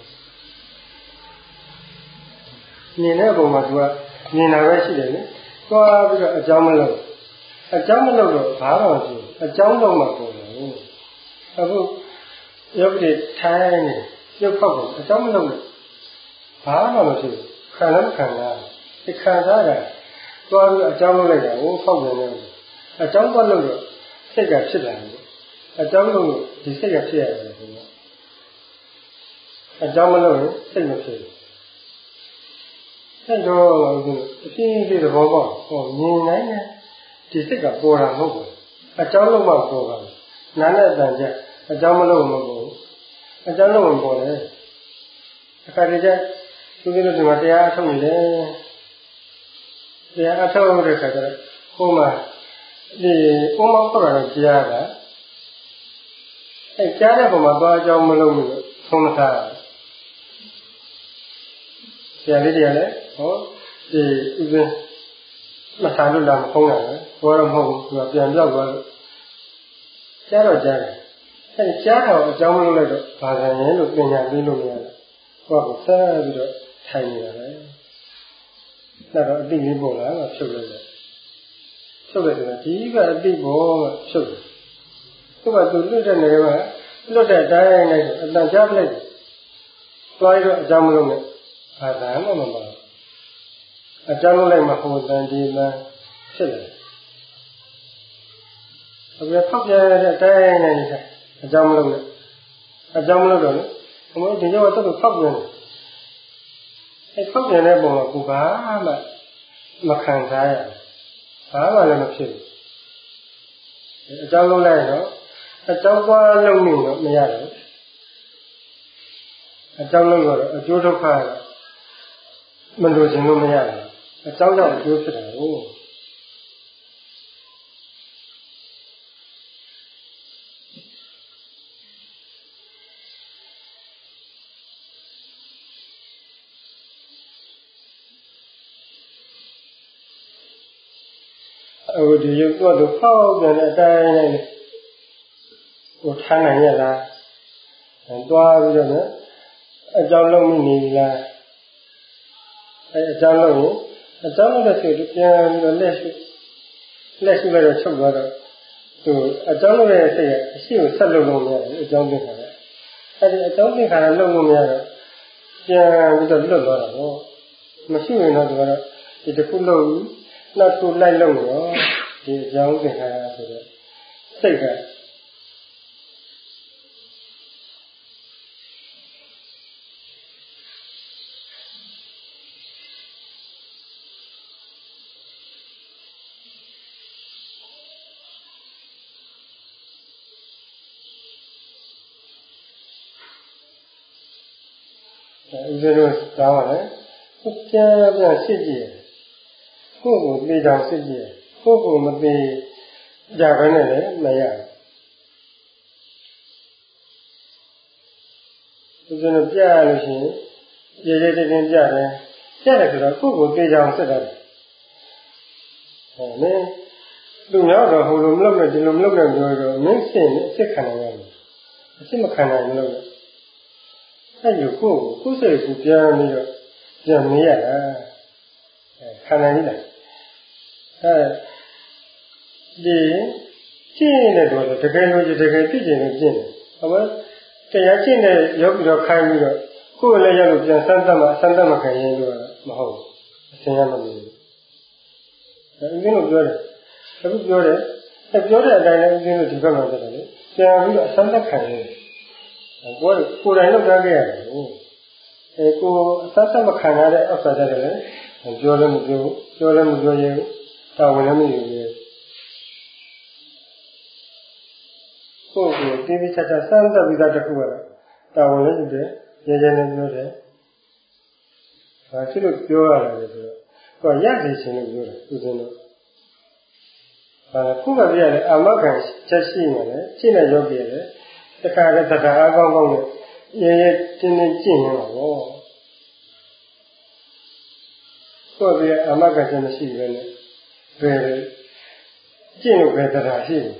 Speaker 1: မြင်တဲ့ပုံမှာသူကမြင်တာပဲရှိတယ်လေသွားပြီးတော့အကြောင်းမလုပ်တော့ဘာမှမရှိဘူးအကြောင်းတော့မှပေါ်တယ်အခုယောဂီထိုင်နေရုပ်ဖောက်တယ်အကြောင်းမလုပ်လို့ဘာမှမရှိဘူးခံလည်းခံရဒီခံစားတာသွားပြီးအကြောင်းလုပ်လိုက်တာဟိုဖောက်နေတယ်အကြောင်းတော့လုပ်တော့စိတ်ကဖြစ်လာတယ်အကြောင်းလို့ဒီစိတ်ကဖြစ်ရတယ်ဆိုတော့အကြောင်းမလို့စိတ်မဖြစ်ဘူးအဲ့တော့အပြင်းလေးသဘောပေါက်မြင်နိုင်တယ်ဒီစိတ်ကပေါ်တာမဟုတ်ဘူးအကြောင်းလို့မှပေါ်တာနာနဲ့အတန်ကြအကြောင်းမလို့မပေါ်ဘူးအကြောင်းလို့မပေါ်တယ်အခါတည်းကျသူတို့ဒီမှာတရားအထုတ်နေတယ်တရားအထုတ်တဲ့ခါကျတော့ဟိုမှာဒီဥမောက်တော့ကြားတာအဲ့ကြားတဲ့ပုံမှာသွားအကြောင်းမလုပ်ဘူးသုံးမထားဆရာလေးတွေကလည်းဟောဒီဥစဉ်မထားလို့လားမဖုံးရတယ်ဘောတော့မဟုတ်ဘူးသူကပြန်ပြောက်သွားလို့ကြားတော့ကြားတယ်အဲ့ကြားတော့အကြောင်းမလုပ်လိုက်တော့ဘာသာရင်လို့ပညာပြီးလို့မရတယ်ဟောကိုဆက်ပြီးတော့ထိုင်နေတာပဲအဲ့တော့အတိလေးပေါ်လာတော့ဖြုတ်လိုက်တယ်ဖြုတ်လိုက်တယ်ဒီကအတိပေါ်ကဖြုတ်တယ်သူကသူလွတ်တဲ့နေရာမှာလွတ်တဲ့အတိုင်းနဲ့အတန်ကြားပလိုက်တယ်သွားရတော့အကြောင်းမလို့နဲ့ဘာသာမှမပါဘူးအကြောင်းလိုက်မှဟိုတန်ဒီမှဖြစ်တယ်အခုဖောက်ပြန်တဲ့အတိုင်းနဲ့အကြောင်းမလို့နဲ့အကြောင်းမလို့တော့လေဘုံဒီကြောတော့ဖောက်ပြန်တယ်အဲဖောက်ပြန်တဲ့ပုံကကိုဘာမှမခံစားရဘာမှလည်းမဖြစ်ဘူးအကြောင်းလုံးလိုက်တော့အကြောင်းပွားလုံးနေတော့မရတယ်အကြောင်းလုံးတော့အကျိုးဒုက္ခမလို့ခြင်းလို့မရတယ်အကြောင်းကြောင့်အကျိုးဖြစ်တယ်ဟုတ်ဒီရုပ်တော့ဖောက်ပြန်တဲ့အတိုင်းနဲ့ဟိုထားနိုင်ရလားတွားပြီးတော့နော်အကြောင်းလုံးမိနေလားအကြောင်းလို့အကြောင်းလို့တဲ့စိတ်ပြန်ပြီးတော့လက်ရှိလိုက်တော့ချုပ်သွားတော့သူအကြောင်းလို့တဲ့စိတ်ကအရှိကိုဆက်လုပ်လို့မရတယ်အကြောင်းသိခါတယ်အဲဒီအကြောင်းသိခါတာလုပ်လို့မရတော့ပြန်ပြီးတော့လွတ်သွားတာပေါ့မရှိရင်တော့သူကတော့ဒီတစ်ခုလုပ်နောက်တစ်ခုလိုက်လုပ်တော့ဒီအကြောင်းသိခါတာဆိုတော့စိတ်ကဦးဇင်းတို့ကောင်းရတယ်ကိုပြန်စစ်ကြည့်ကိုယ့်ကိုသိတောင်စစ်ကြည့်ကိုယ့်ကိုမသိကြဘဲနဲ့လည်းမရဦးဇင်းတို့ပြရလို့ရှိရင်ရေတင်းတင်းပြတယ်ဆိုတော့ကိုယ့်ကိုသိတောင်စစ်တယ်ဟောမင်းလူများတော့ဟိုလိုမလုပ်နဲ့ဒီလိုမလုပ်နဲ့ပြောတော့မင်းရှင်းအစ်စ်ခံနိုင်ရတယ်အစ်စ်မခံနိုင်ဘူးလို့အဲ့ဒီကိုယ်စိတ်ကိုပြန်ပြီးတော့ပြန်မေးရတာခံနိုင်ပြီလားဒီကျင့်တဲ့တော့တကယ်လို့တကယ်သိကျင်လို့ကျင့်တယ်ဟောမတရားကျင့်တဲ့ရောက်ပြီးတော့ခိုင်းပြီးတော့ကိုယ်လည်းရောက်လို့ပြန်ဆန်းသတ်မခံရင်လို့မဟုတ်ဘူးအရှင်းရမလို့ဦးဇင်းတို့ပြောတယ်အခုပြောတဲ့အတိုင်းလည်းဦးဇင်းတို့ဒီဘက်မှာပြောတယ်လေပြန်ပြီးတော့ဆန်းသတ်ခံရင်ကိုယ်တိုင်လုပ်ထားခဲ့ရတယ်ကိုအသတ်မခံရတဲ့ဥစ္စာတွေလည်းပြောလည်းမပြောရင်တာဝန်လည်းမယူဘူးကိုယ်ကိုတိတိကျကျစမ်းသပ်ပြီးသားတစ်ခုကတော့တာဝန်လည်းယူတယ်ရဲရဲလည်းပြောတယ်ဒါဖြစ်လို့ပြောရတယ်ဆိုတော့ကိုယ်ရည်ရှင်လို့ပြောတယ်ဦးဇင်းတို့ခုမှပြရတယ်အာမခံချက်ရှိနေတယ်ရှင်းတဲ့ယောဂီရတယ်တခါတည်းတရားအကောင်းနဲ့ရဲရဲတင်းတင်းကျင့်နေတာပေါ့ကိုယ်ပြအာမခံချက်မရှိဘဲနဲ့ဘယ်ကျင့်လို့ပဲတရားရှိတယ်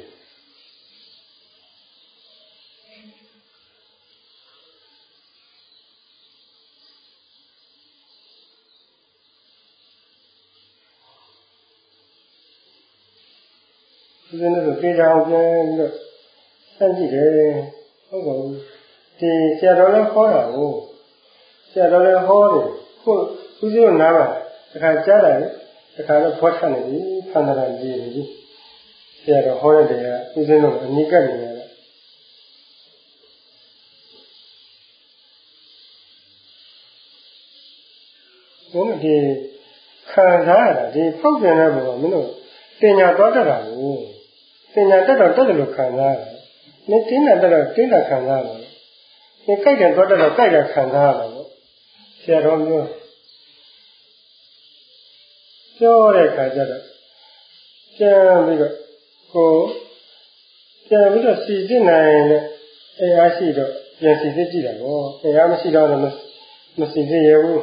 Speaker 1: ဒီနေ့တော့ပြေးကြအောင်ပြန်ပြီးတော့စမ်းကြည့်တယ်ဟုတ်ပါဘူးဒီဆရာတော်လည်းဟောတာကိုဆရာတော်လည်းဟောတယ်ကိုဦးဇင်းတို့နားမှာတစ်ခါကြားတယ်တစ်ခါတော့ဖောထနေပြီဖန်တာလေးပြီဆရာတော်ဟောတဲ့တရားဦးဇင်းတို့အနိကနေရတယ်ဘုန်းကြီးဒီခံစားရတာဒီဖောက်ပြန်တဲ့ဘုံကမင်းတို့တင်ညာသွားတတ်တာကိုတင်ညာတက်တော့တက်တယ်လို့ခံစားရတယ်။မင်းတင်းတာတက်တော့တင်းတာခံစားရတယ်။မင်းကြိုက်တယ်သွားတက်တော့ကြိုက်တာခံစားရတယ်ပေါ့။ဆရာတော်ပြောတဲ့ခါကျတော့ပြန်ပြီးတော့စီစစ်နိုင်တဲ့အားရှိတော့ပြန်စီစစ်ကြည့်တာပေါ့။အားမရှိတော့လည်းမစီစစ်ရဘူး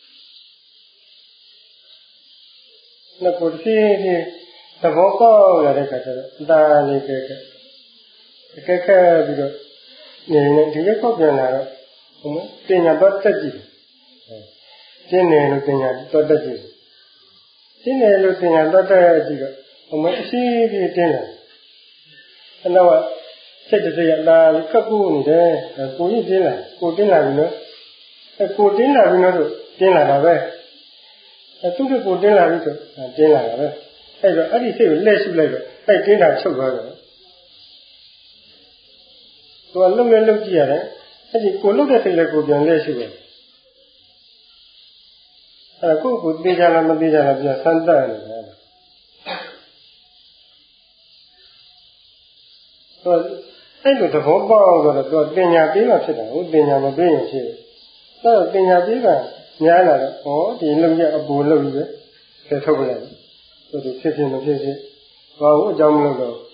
Speaker 1: ။နောက်ကိုဖြည်းဖြည်းသဘောပေါက်ရတဲ့ခါကျတော့အသာလေးကဲပြီးတော့နေနေဒီရက်ပေါက်ပြန်လာတော့ဟုတ်မလားတင်ညာတော့တက်ကြည့်ကျင်းတယ်လို့တင်ညာတော့တက်ကြည့်ကျင်းတယ်လို့တင်ညာတော့တက်ကြည့်တော့ဟုတ်မလားအရှိကြီးတင်းလာအနောက်ကစိတ်တစ်စိတ်အသာလေးကပ်ကူးနေတယ်ကိုကြီးတင်းလာကိုတင်းလာပြီနော်ကိုတင်းလာပြီနော်ဆိုတင်းလာတာပဲသူ့ကိုတင်းလာပြီဆိုတင်းလာတာပဲအဲ့တော့အဲ့ဒီစိတ်ကိုလက်ရှုလိုက်တော့အဲ့တင်းတာချုပ်သွားတယ်သူကလုံနဲ့လုံကြည့်ရတယ်အဲ့ဒီကိုလုံတဲ့စိတ်လည်းကိုပြန်လက်ရှုတယ်အဲ့ကိုသိကြလားမသိကြလားပြန်ဆန်းတတ်နေတယ်အဲ့လိုသဘောပေါက်တော့သူကတင်ညာပေးမှဖြစ်တာဟုတ်တင်ညာမပေးရင်ဖြစ်တယ်အဲ့တော့တင်ညာပေးကများလာတော့ဟောဒီလုံရအပူလုံကြီးပဲထုတ်ပလိုက်သူဖြစ်မဖြစ်ဘာလို့အကြောင်းမလို့တော့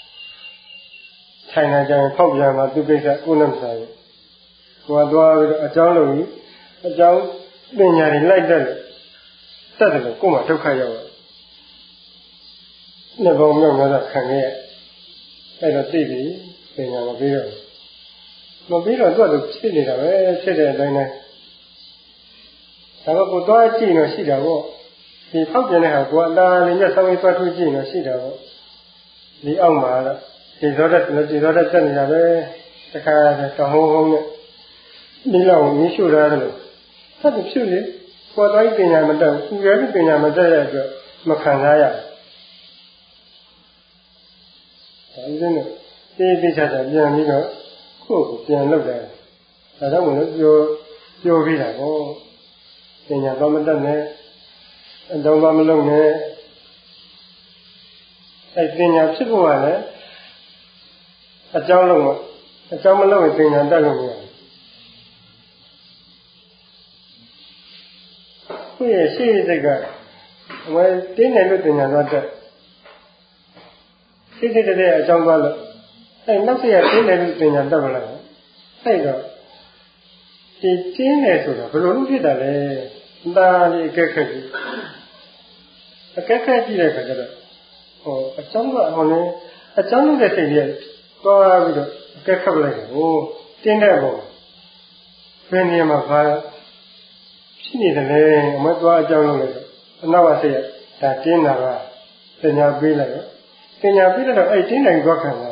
Speaker 1: ဆိုင်နိုင်ကြရင်ဖောက်ပြန်မှာသူကိစ္စကိုယ်နဲ့ဆိုင်ကိုယ်သွားပြီးတော့အကြောင်းလို့အကြောင်းပညာတွေလိုက်တက်လို့တက်တယ်လို့ကိုယ်မှဒုက္ခရောက်တယ်။နှစ်ဘုံမြောက်များခံခဲ့ရအဲ့တော့သိပြီပညာမပြီးတော့သူ့ဖြစ်နေတာပဲဖြစ်တဲ့အတိုင်းတိုင်းတော့ကိုသွားကြည့်လို့ရှိတာပေါ့ဒီဖောက်ပြန်တဲ့ဟာကိုအတားလေးနဲ့ဆောင်းပြီးသွားထုတ်ကြည့်လို့ရှိတာပေါ့ဒီအောက်မှာတော့ဒီဇောတက်တက်နေတာပဲတခါတောင်းဟုံးနဲ့ဒီလောက်မင်းရှုရတယ်လို့ဆက်ပြီးဖြစ်လေပေါ်တိုင်းပညာမတတ်ဘူးသူရဲ့ပညာမတတ်တဲ့အတွက်မခံစားရဘူးဒါဥစဉ်နဲ့တေးချာပြန်ပြီးတော့ကိုယ့်ကိုပြန်လုပ်တယ်ဒါတော့မလို့ပြောပြီးတာပေါ့ပညာတော့မတတ်နဲ့အတော့မလုပ်နဲ့အဲ့ပညာဖြစ်ဖို့ကလည်းအကြောင်းလုံးက အကြောင်းမလုပ်ရင်ပညာတတ်လို့မရဘူးကိုယ့်ရဲ့ရှိစိတ်ကအဝယ်တင်းတယ်လို့ပညာတော့တက်စိတ်တဲ့အကြောင်းသွားလို့အဲ့နောက်ဆက်ရတင်းတယ်လို့ပညာတတ်မလားအဲ့တော့ဒီတင်းတယ်ဆိုတာဘယ်လိုလုပ်ဖြစ်တာလဲဒါလေးအကဲခက်ကြည့်တဲ့အခါကျတော့အကြောင်းကဟိုလေအကြောင်းလုပ်တဲ့စိတ်ကြီးသွားပြီးတော့အကဲခတ်လိုက်တယ်ဟိုတင်းတဲ့ပုံဘယ်နေရာမှာပါဖြစ်နေတယ်လေအမသွားအကြောင်းလုပ်လိုက်တော့အနောက်ကစိတ်ကဒါတင်းတာကပညာပေးလိုက်တော့ပညာပေးတော့အဲ့တင်းတိုင်းသွားခံတာ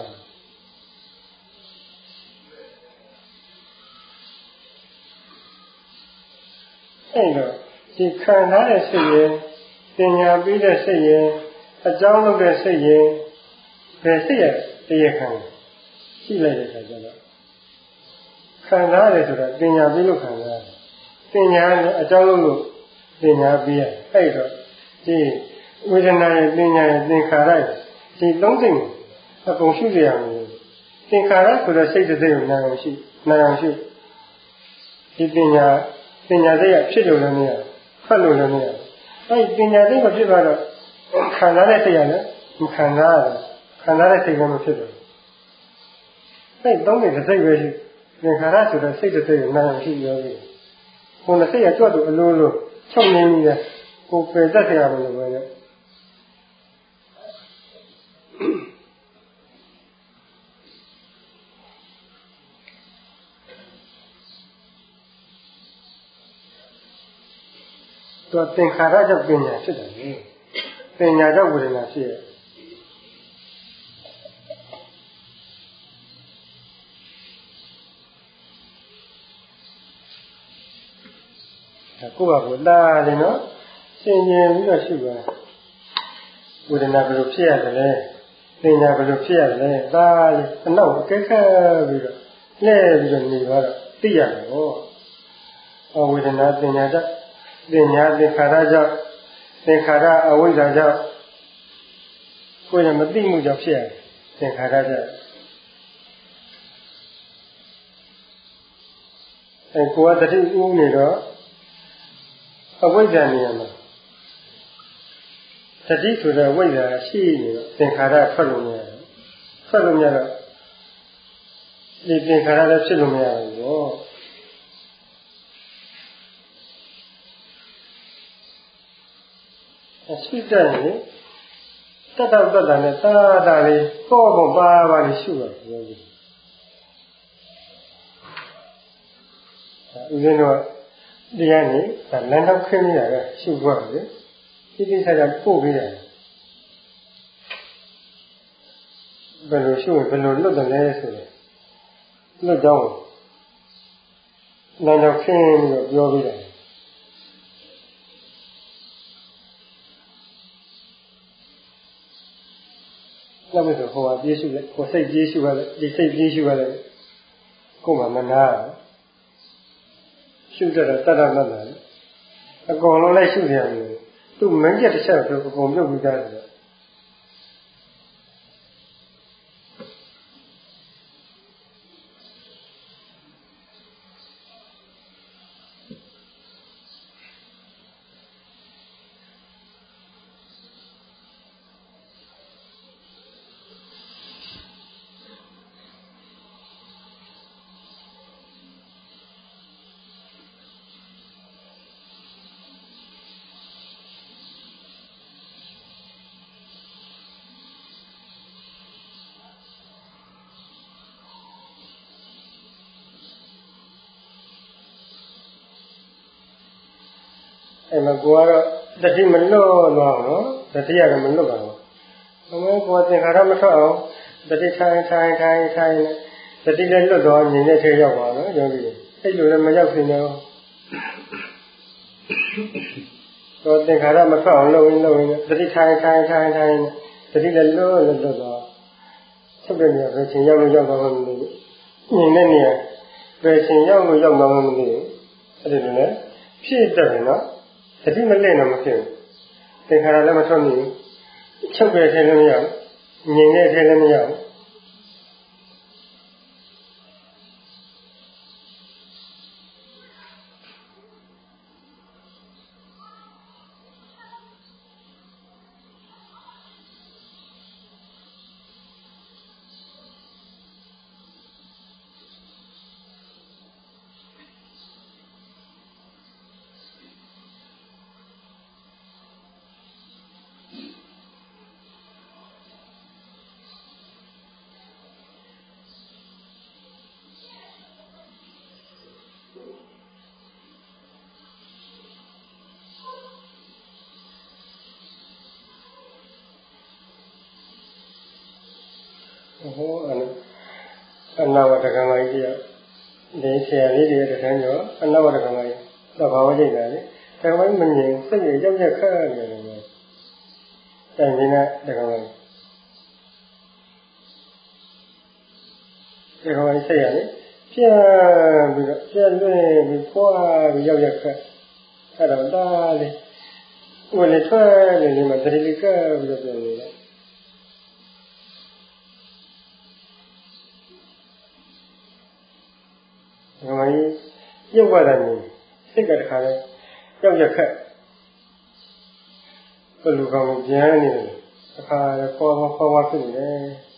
Speaker 1: အဲ့တော့ဒီခံထားတဲ့စိတ်ရဲ့ပညာပေးတဲ့စိတ်ရဲ့အကြောင်းလုပ်တဲ့စိတ်ရဲ့ဘယ်စိတ်ရဲ့တရားခံရှိလိုက်တဲ့အခါကျတော့ခံစားရတယ်ဆိုတာပညာပေးလို့ခံစားရတယ်ပညာနဲ့အကြောင်းလုပ်လို့ပညာပေးရအဲ့တော့ဒီဝေဒနာရဲ့ပညာရဲ့သင်္ခါရရဲ့ဒီသုံးစိတ်အကုန်ရှိကြရမယ်သင်္ခါရဆိုတဲ့စိတ်တစ်စိတ်ကိုနာအောင်ရှိဒီပညာစိတ်ရဖြစ်လို့လည်းမရဖတ်လို့လည်းမရအဲ့ပညာစိတ်မဖြစ်တော့ခံစားတဲ့စိတ်ရတယ်ခံစားတဲ့စိတ်ကမဖြစ်ဘူးစိတ်သုံးတဲ့စိတ်ပဲရှိသင်္ခါရဆိုတဲ့စိတ်တစ်စိတ်ကိုနာအောင်ရှိရောပြီဟိုစိတ်ကကြွတ်လို့အလိုလိုချုပ်နေပြီလေကိုပယ်တတ်ရမှာလို့ပဲလေတော့သင်္ခါရကြောင့်ပညာဖြစ်တယ်လေပညာကြောင့်ဝေဒနာဖြစ်ရဲ့ကိုယ့်ဘာကိုလာတယ်နော်သင်ញင်ပြီးတော့ရှိပါဝေဒနာဘယ်လိုဖြစ်ရတယ်လဲပညာဘယ်လိုဖြစ်ရတယ်လဲဒါလေးအနောက်အကဲခတ်ပြီးတော့လှည့်ပြီးတော့နေသွားတော့သိရတယ်ဟောဝေဒနာပညာကြောင့်ပညာသင်္ခါရကြောင့်သင်္ခါရအဝိဇ္ဇာကြောင့်ကိုယ်ရမသိမှုကြောင့်ဖြစ်ရတယ်သင်္ခါရကြောင့်ကိုယ်ကတတိဥနေတော့အဝိဇ္ဇာနေရာမှာတတိဆိုတဲ့ဝိဇ္ဇာရှိနေတော့သင်္ခါရထွက်လို့မရဘူးထွက်လို့မရတော့ဒီသင်္ခါရလည်းဖြစ်လို့မရဘူးပေါ့အရှိတဲ့ရင်တတ်တာနဲ့တာလေးပေါ့ပေါ့ပါလေးရှုရတယ်ယောဂီဦးဇင်းတို့တရားနေလမ်းတော့ခင်းနေရတယ်ရှုခွက်လေဒီကိစ္စကပို့ပေးတယ်ဘယ်လိုရှုရင်ဘယ်လိုလွတ်တယ်လဲဆိုတော့လွတ်တော့လမ်းတော့ခင်းပြီးတော့ပြောပေးတယ်နောက်ပြီးတော့ဟိုဟာပြေးရှုလိုက်ဟိုစိတ်ပြေးရှုလိုက်ဒီစိတ်ပြေးရှုလိုက်ကိုယ်မှမနာရှုတတ်တာတတ်တာမှတ်တယ်အကုန်လုံးလိုက်ရှုနေရတယ်သူမင်းကျက်တစ်ချက်ဆိုအကုန်ပြုတ်ပြီးသားတယ်အဲ့မှာကိုကတော့တတိမလွတ်သွားအောင်နော်တတိကတော့မလွတ်ပါဘူးဘုံကိုသင်္ခါရမထွက်အောင်တတိထိုင်တတိလည်းလွတ်တော့မြင်တဲ့ထဲရောက်ပါနော်ယောဂီအဲ့လိုလည်းမရောက်ခင်တော့တော့သင်္ခါရမထွက်အောင်လုပ်ရင်တတိထိုင်တတိလည်းလွတ်တော့ဆက်တဲ့နေရာပဲချင်းရောက်တော့မှမသိဘူးမြင်တဲ့နေရာပဲချင်းရောက်တော့မှမသိဘူးအဲ့ဒီလိုလေဖြစ်တယ်နော်တတိမလဲတော့မဖြစ်ဘူးသင်္ခါရလည်းမထွက်ဘူးချုပ်တဲ့ထဲလည်းမရောက်မြင်တဲ့ထဲလည်းမရောက်ဟောအနာဝတ္တကမကြီးကဒီဆရာလေးတွေတခါကျတော့အနာဝတ္တကမကြီးသဘာဝကျိတ်တာလေတခါမှမမြင်စိတ်ရရောက်ရက်ခက်နေတယ်လေတိုင်နေတဲ့တခါမှစိတ်ရလေပြန်ပြီးတော့ပြန်လွင်ပြီးဖွာပြီးရောက်ရက်ခက်အဲ့တော့ဒါလေးဝင်လေထွက်နေနေမှာတတိကပြီးတော့ပြန်နေတယ်ဒီမှာရုပ်ဝါဒမျိုးစိတ်ကတခါလဲကြောက်ရခက်ဘယ်လိုကောင်ကျန်းနေလဲအခါလဲခေါ်ဖြစ်နေတယ်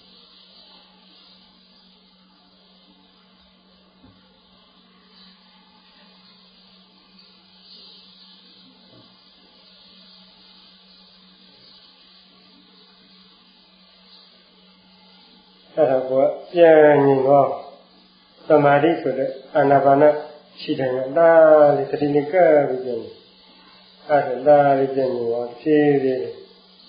Speaker 1: အဲ့ဒါကပြန်နေတော့သမာဓိဆိုတဲ့အာနာပါနရှိတယ်ကဒါလေးတတိနိကပြီးပြန်အဲ့ဒါလေးပြန်နေတော့ဖြည်းဖြည်း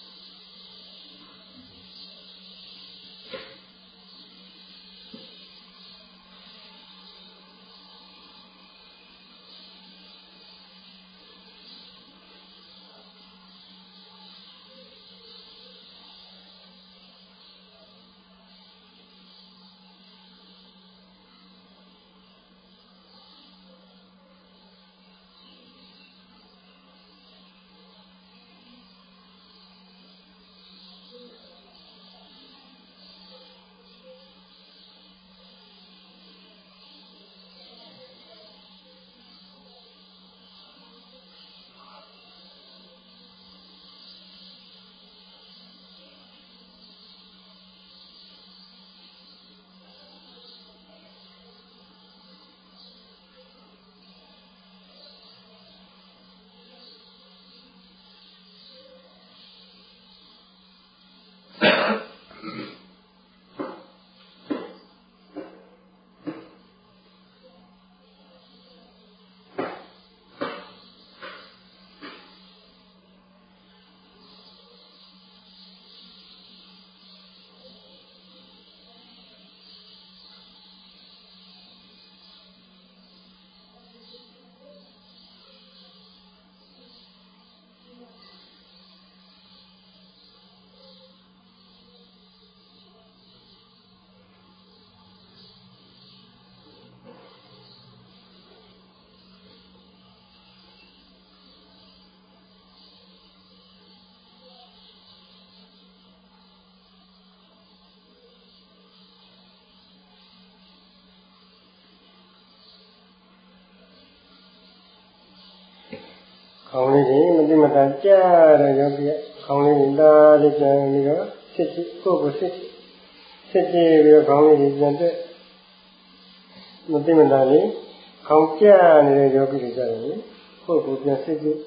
Speaker 1: ခေါင်းလေးကြီးမတိမတန်ကြားတဲ့ယောဂီခေါင်းလေးလာလေးပြန်ပြီးတော့စစ်ကြည့်ကိုယ့်ကိုစစ်ကြည့်ပြီးတော့ခေါင်းလေးကြီးပြန်တဲ့မတိမတန်လေးခေါင်းကြားနေတဲ့ယောဂီတွေကြတယ်လေကိုယ့်ကိုပြန်စစ်ကြည့်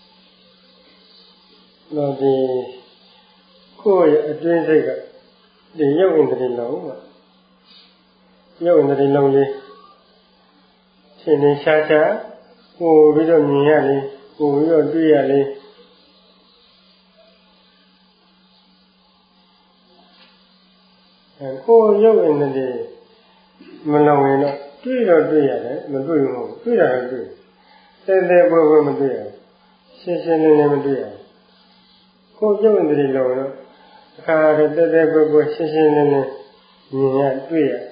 Speaker 1: တော့ဒီကိုယ့်ရဲ့အတွင်းစိတ်ကဒီရုပ်ဣန္ဒြေလုံးရုပ်ဣန္ဒြေလုံးလေးရှင်းနေရှားရှားပို့ပြီးတော့မြင်ရလေပို့ပြီးတော့တွေ့ရလေကိုယ်ရုပ်ဣန္ဒြေမလုံရင်တော့တွေ့တော့တွေ့ရတယ်မတွေ့ဘူးမဟုတ်တွေ့တာတော့တွေ့တဲတဲပွဲပွဲမတွေ့ရရှင်းရှင်းလင်းလင်းမတွေ့ရကိုယ်ရုပ်ဣန္ဒြေလုံတော့အခါတည်းတဲတဲပွဲပွဲရှင်းရှင်းလင်းလင်းမြင်ရတွေ့ရ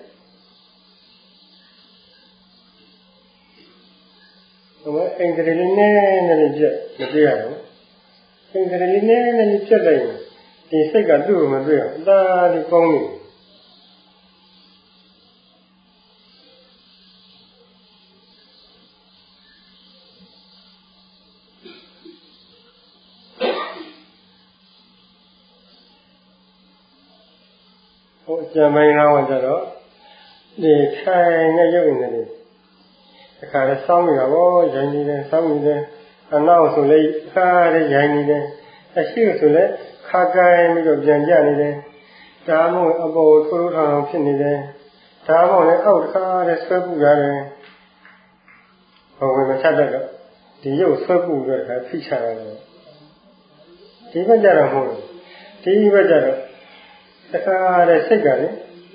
Speaker 1: ဟိုအိန္ဒြေလေးနဲ့လေးပြက်မတွေ့ရဘူးအိန္ဒြေလေးနဲ့လေးပြက်လိုက်ရင်ဒီစိတ်ကသူ့ကိုမတွေ့အောင်အသာလေးကောင်းနေကျမ်းပိုင်းတော့ကျတော့ဒီထိုင်နဲ့ရုပ်နေတယ်အခါလည်းစောင်းနေတာဗောရိုင်းနေတယ်စောင်းနေတယ်အနောက်ဆိုလည်းအခါလည်းရိုင်းနေတယ်အရှိဆိုလည်းခါကိုင်းပြီးတော့ပြန်ကြနေတယ်ဒါမှမဟုတ်အပေါ်ထိုးထောင်ဖြစ်နေတယ်ဒါမှမဟုတ်လည်းအောက်ခါလည်းဆွဲပူရတယ်ဘဝမဆက်တော့ဒီရုပ်ဆွဲပူတော့ဒါဖိချရတယ်ဒီဘက်ကြတော့မဟုတ်ဘူးဒီဘက်ကြတော့တခါတည်းစိတ်ကလေ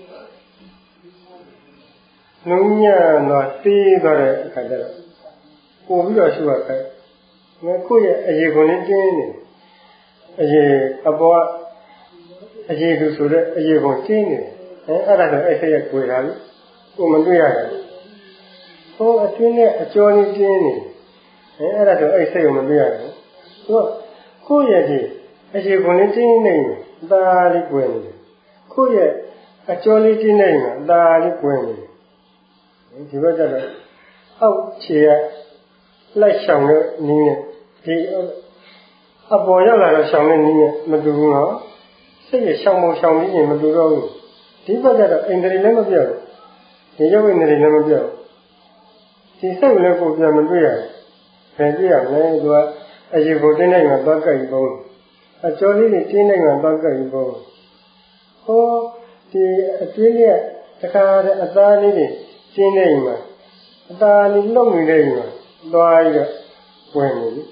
Speaker 1: နှုံညံ့တော့တီးသွားတဲ့အခါကျတော့ပို့ပြီးတော့ရှုရခိုင်းငါကိုယ့်ရဲ့အရေးကိုလည်းတင်းနေအရေးအပေါ်အရေးသူဆိုတဲ့အရေးကိုတင်းနေအဲ့ဒါဆိုအဲ့စိတ်ရဲ့ကိုယ်လာပြီကိုမတွေ့ရတယ်ဟိုအတွင်းနဲ့အကျော်လေးတင်းနေအဲ့ဒါဆိုအဲ့စိတ်ကိုမတွေ့ရတယ်သူကကိုယ့်ရဲ့ဒီအရေးကိုလည်းတင်းနေအသာလေးကိုယ်နေကိုယ့်ရဲ့အကျော်လေးတင်းနေမှာအသာလေးကိုယ်နေဒီဘက်ကျတော့အောက်ခြေကလိုက်ရှောင်တဲ့နည်းနဲ့ဒီအပေါ်ရောက်လာတော့ရှောင်တဲ့နည်းနဲ့မတူဘူးနော်စိတ်ရရှောင်ပုံရှောင်ပြီးရင်မတူတော့ဘူးဒီဘက်ကျတော့အိန္ဒြေလည်းမပြောက်ဘူးဒီရုပ်ဣန္ဒြေလည်းမပြောက်ဘူးဒီစိတ်လည်းကိုပြန်မတွေ့ရဘူးဘယ်တွေ့ရမလဲသူကအရေကိုတင်းနိုင်မှာသွားကြိုက်ပုံအကျော်လေးတွေတင်းနိုင်မှာသွားကြိုက်ပုံဟောဒီအတွင်းရဲ့တခါတဲ့အသားလေးတွေကျင်းနေမှာအသာလေးလုံနေတဲ့မှာသွားပြီးတော့ဝင်နေပြီ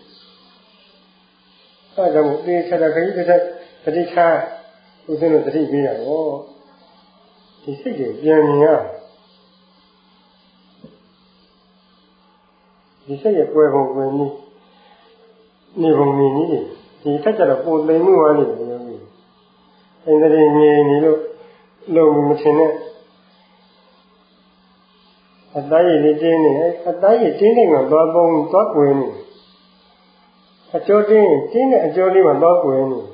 Speaker 1: အဲဒါကြောင့်ဒီချက်တခါကြီးတစ်တတိခါဦးဇင်းတို့တတိပေးရတော့ဒီစိတ်ကိုပြန်မြင်ရဒီစိတ်ရဲ့ပွဲပုံပွဲနည်းနေပုံနည်းဒီထက်ကြတော့ပုံသိမ်မှုသွားနေတယ်ပြောပြီးအင်းတည်းငြိမ်နေလို့လုံမထင်နဲ့အသားရည်လေးတင်းနေအသားရည်တင်းနေမှာသွားပုံသွားကွယ်နေအကျော်တင်းတဲ့အကျော်လေးမှာသွားကွယ်နေ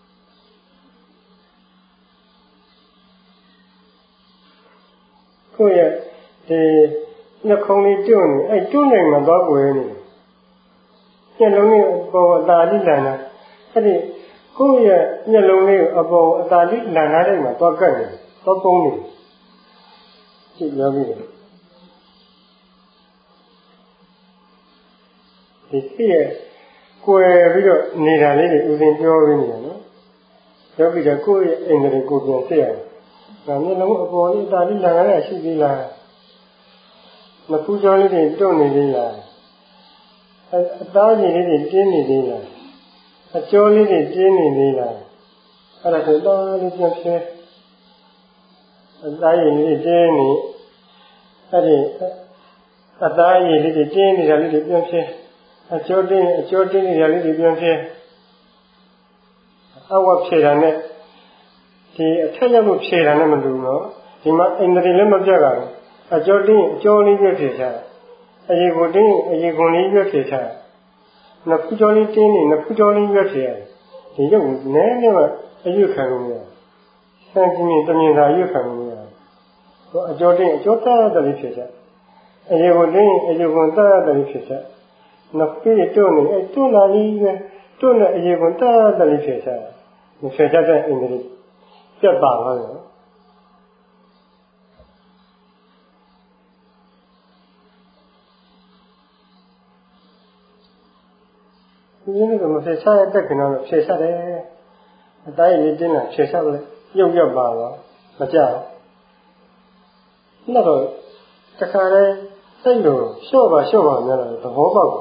Speaker 1: ကိုယ့်ရဲ့ဒီနှခုံးလေးတွန့်နေတွန့်နေမှာသွားကွယ်နေမျက်လုံးလေးအပေါ်အသာလေးလန်တာအဲ့ဒီကိုယ့်ရဲ့မျက်လုံးလေးကိုအပေါ်အသာလေးလန်ထားတဲ့မှာသွားကတ်နေသွားပုံနေကြည့်ပြောပြီးတယ်ဒီစိတ်ရဲ့ကွယ်ပြီးတော့နေတာလေးတွေဥစဉ်ပြောပြီးနေတယ်နော်ပြောပြီးတော့ကိုယ့်ရဲ့အိမ်တွေကိုပြန်သိရတယ်ဒါမျိုးလုံးအပေါ်လေးတာလေးလာရရှိသေးလားမပူကြောလေးတွေတွန့်နေသေးလားအသားကြီးလေးတွေတင်းနေသေးလားအကျော်လေးတွေတင်းနေသေးလားအဲ့ဒါဆိုတော့လေးပြန်ဖြဲအသားကြီးလေးတင်းနေအဲ့ဒီအသားကြီးလေးတွေတင်းနေတာလေးတွေပြန်ဖြဲအကျော်တင်းနေတာလေးတွေပြန်ဖြဲအဝတ်ဖြဲတာနဲ့ဒီအထက်ရောက်လို့ဖြဲတာနဲ့မတူတော့ဒီမှာအိန္ဒြေလည်းမပြတ်ပါဘူးအကျော်တင်းအကျော်လေးပြည့်ဖြဲချအရေကိုတင်းအရေကိုလေးပြည့်ဖြဲချနှစ်ဖူးကျော်လေးတင်းနေနှစ်ဖူးကျော်လေးပြည့်ဖြဲဒီရုပ်နည်းနည်းမှအရွတ်ခံလို့မရဆန်းချင်းတမြင်သာရွတ်ခံလို့မရဘူးအကျော်တင်းအကျော်သားတဲ့လေးဖြဲချအရေကိုတင်းအရေကိုသားတဲ့လေးဖြဲချနှစ်ဖူးတွန့်နေတွန့်လာပြီးပဲတွန့်တဲ့အရေကိုသားတဲ့လေးဖြဲချမဖြဲချတဲ့အင်္ဂလိပ်ပြတ်ပါသွားတယ်ဒီနေ့ကမဖြေချရတဲ့ခင်ဗျားတို့ဖြေချတယ်အတိုင်းလေးတင်းလာဖြေချပလိုက်ရုပ်ရက်ပါတော့မကြောက်တော့တခါတည်းစိတ်လိုလျှော့ပါများလာသဘောပေါက်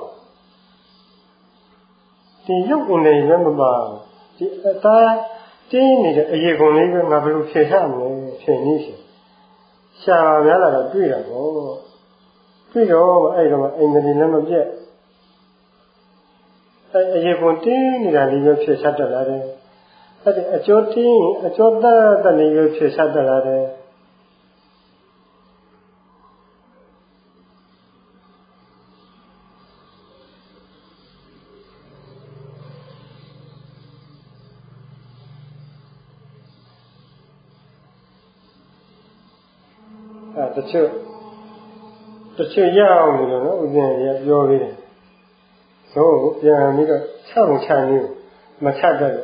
Speaker 1: ဒီရုပ်အင်တွေလည်းမပါဒီအသားတင်းနေတဲ့အရေကုန်လေးပဲငါဘယ်လိုဖြေထားမလဲဖြေနည်းရှာများလာတော့တွေ့တာပေါ့တွေ့တော့အဲ့တော့အိမ်ကလေးလည်းမပြတ်အဲ့အရေကုန်တင်းနေတာလေးပဲဖြေချတတ်လာတယ်အဲ့ဒီအကျော်တင်းအကျော်တက်လေးပဲဖြေချတတ်လာတယ်တချို့ရအောင်လို့နော်ဥပ္ပင်ရပြောသေးတယ်သို့ပြန်ပြီးတော့ချမျိုးမချတတ်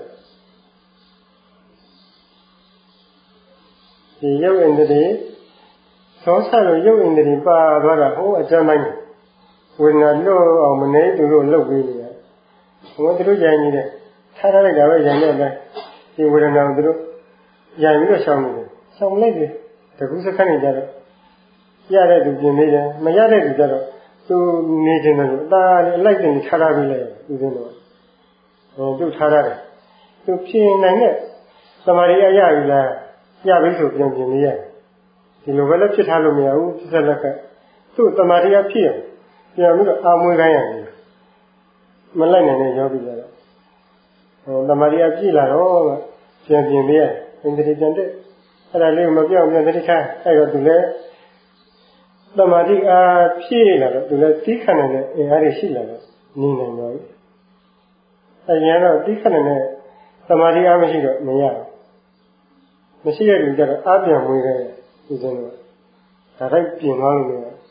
Speaker 1: ဒီရုပ်အင်္ဂတိသောဆလို့ရုပ်အင်္ဂတိပါသွားတာဟိုအကျမ်းပိုင်းဝေဒနာလို့အောင်မနေသူတို့လှုပ်ပြီးနေတယ်ဟိုသူတို့ကြိုင်နေတယ်ထားလိုက်တာပဲကြိုင်နေတယ်ဒီဝေဒနာကိုသူတို့ကြိုင်ပြီးတော့ရှောင်နေတယ်ရှောင်လိုက်တယ်တကူစခန်းနေကြတော့ရတဲ့သူပြင်နေတယ်မရတဲ့သူကြတော့သူနေခြင်းတယ်လို့အသားလေးအလိုက်တင်ထားထားပြီးလိုက်ဦးဇင်းတော်သူထားရတယ်သူပြင်နိုင်တဲ့သမာဓိအရပြီလားရပြီဆိုပြန်ပြင်နေရတယ်ဒီလိုပဲလည်းဖြစ်ထားလို့မရဘူးဖြစ်ဆက်လက်ကသူ့သမာဓိအဖြစ်ပြန်ပြီးတော့အာမွေးခိုင်းရတယ်မလိုက်နိုင်တဲ့ယောဂီကြတော့သမာဓိအပြည့်လာတော့ပြန်ပြင်နေရတယ်အင်္ဂတိပြန်တဲ့အဲ့ဒါလေးမပြောင်းပြန်တတိခါအဲ့တော့သူလည်းသမာဓိအားဖြည့်လာတော့သူလည်းသီးခံနေတဲ့အင်အားတွေရှိလာတော့နေနိုင်တော့ဘူး။အရင်တော့သီးခံနေတဲ့သမာဓိအားမရှိတော့မရဘူး။မရှိတဲ့လူကြတော့အားပြန်မွေးခဲ့ဥစဉ်တော့ဒါတိုင်းပြင်သွားလို့မရဘူး။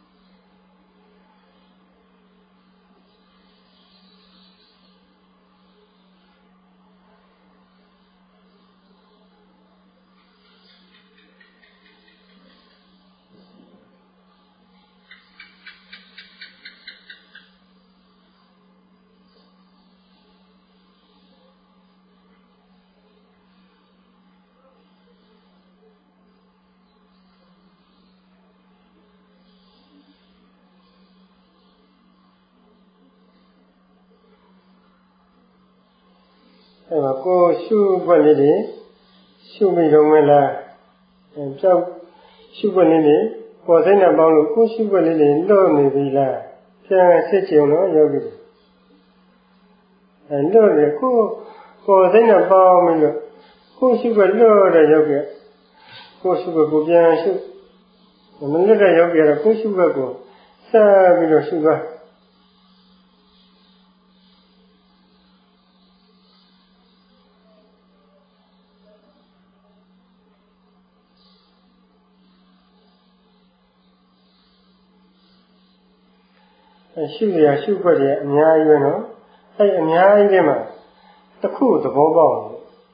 Speaker 1: အဲ့တော့ကိုရှုပွက်လေးတွေရှုမိတော့မလားကြောက်ရှုပွက်လေးတွေပေါ်စိတ်နဲ့ပေါင်းလို့ကိုရှုပွက်လေးတွေလွတ်နေပြီလားပြန်စစ်ချင်တော့ယောဂီလွတ်တယ်ကိုပေါ်စိတ်နဲ့ပေါင်းပြီးတော့ကိုရှုပွက်လွတ်တဲ့ယောဂီကိုရှုပွက်ကိုပြန်ရှုမလွတ်တဲ့ယောဂီကတော့ကိုရှုပွက်ကိုဆက်ပြီးတော့ရှုပါရှုရရှုခွက်တွေအများကြီးပဲနော်အဲ့အများကြီးထဲမှာတစ်ခုသဘောပေါက်ရင်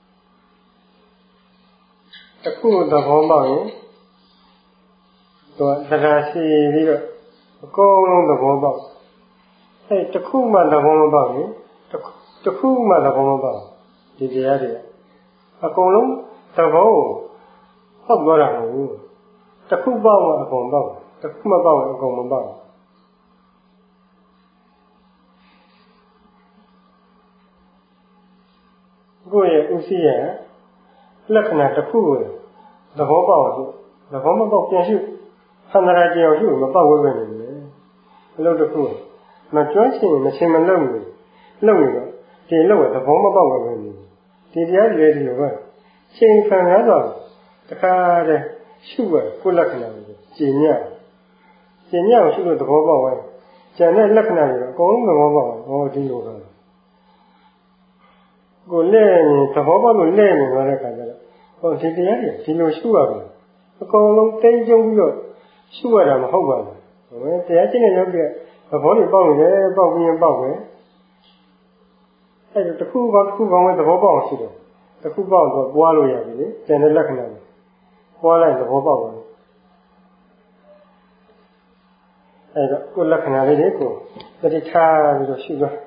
Speaker 1: သူကတရားရှိပြီးတော့အကုန်လုံးသဘောပေါက်အဲ့တစ်ခုမှသဘောမပေါက်ရင်တစ်ခုမှသဘောမပေါက်ဒီတရားတွေအကုန်လုံးသဘောကိုပေါက်သွားတာမဟုတ်ဘူးတစ်ခုပေါက်မှအကုန်ပေါက်တစ်ခုမပေါက်ရင်အကုန်မပေါက်ကိုယ့်ရဲ့ဥစ္စည်းရဲ့လက္ခဏာတစ်ခုကိုသဘောပေါက်လို့သဘောမပေါက်ပြန်ရှုခန္ဓာရတရားရှုမပေါက်ဝဲပဲနေတယ်အလုပ်တစ်ခုမကျွမ်းချင်မချင်းမလုံနေတော့ဒီလုံရဲ့သဘောမပေါက်ဝဲပဲနေဒီတရားတွေဒီလိုပဲချိန်ခံရတော့တခါတည်းရှုရကိုယ်လက္ခဏာကိုကျင့်ညအောင်ရှုလို့သဘောပေါက်ဝဲကျန်တဲ့လက္ခဏာတွေအကုန်လုံးသဘောပေါက်ဟောဒီလိုပဲကိုလဲသဘောပေါက်လို့လဲနေသွားတဲ့ခါကျတော့ဟောဒီတရားတွေဒီလိုရှုရတယ်အကုန်လုံးတင်းကျုံပြီးတော့ရှုရတာမဟုတ်ပါဘူးတရားကျင့်တဲ့ယောဂီသဘောတွေပေါက်နေတယ်ပေါက်ပြီးရင်ပေါက်ပဲအဲ့ဒါတစ်ခုပေါက်တစ်ခုပေါက်ဝင်သဘောပေါက်အောင်ရှုတယ်တစ်ခုပေါက်တော့ပွားလို့ရပြီလေကျန်တဲ့လက္ခဏာတွေပွားလိုက်သဘောပေါက်တယ်အဲ့တော့ကိုယ်လက္ခဏာလေးတွေကိုတတိထားပြီးတော့ရှုသွား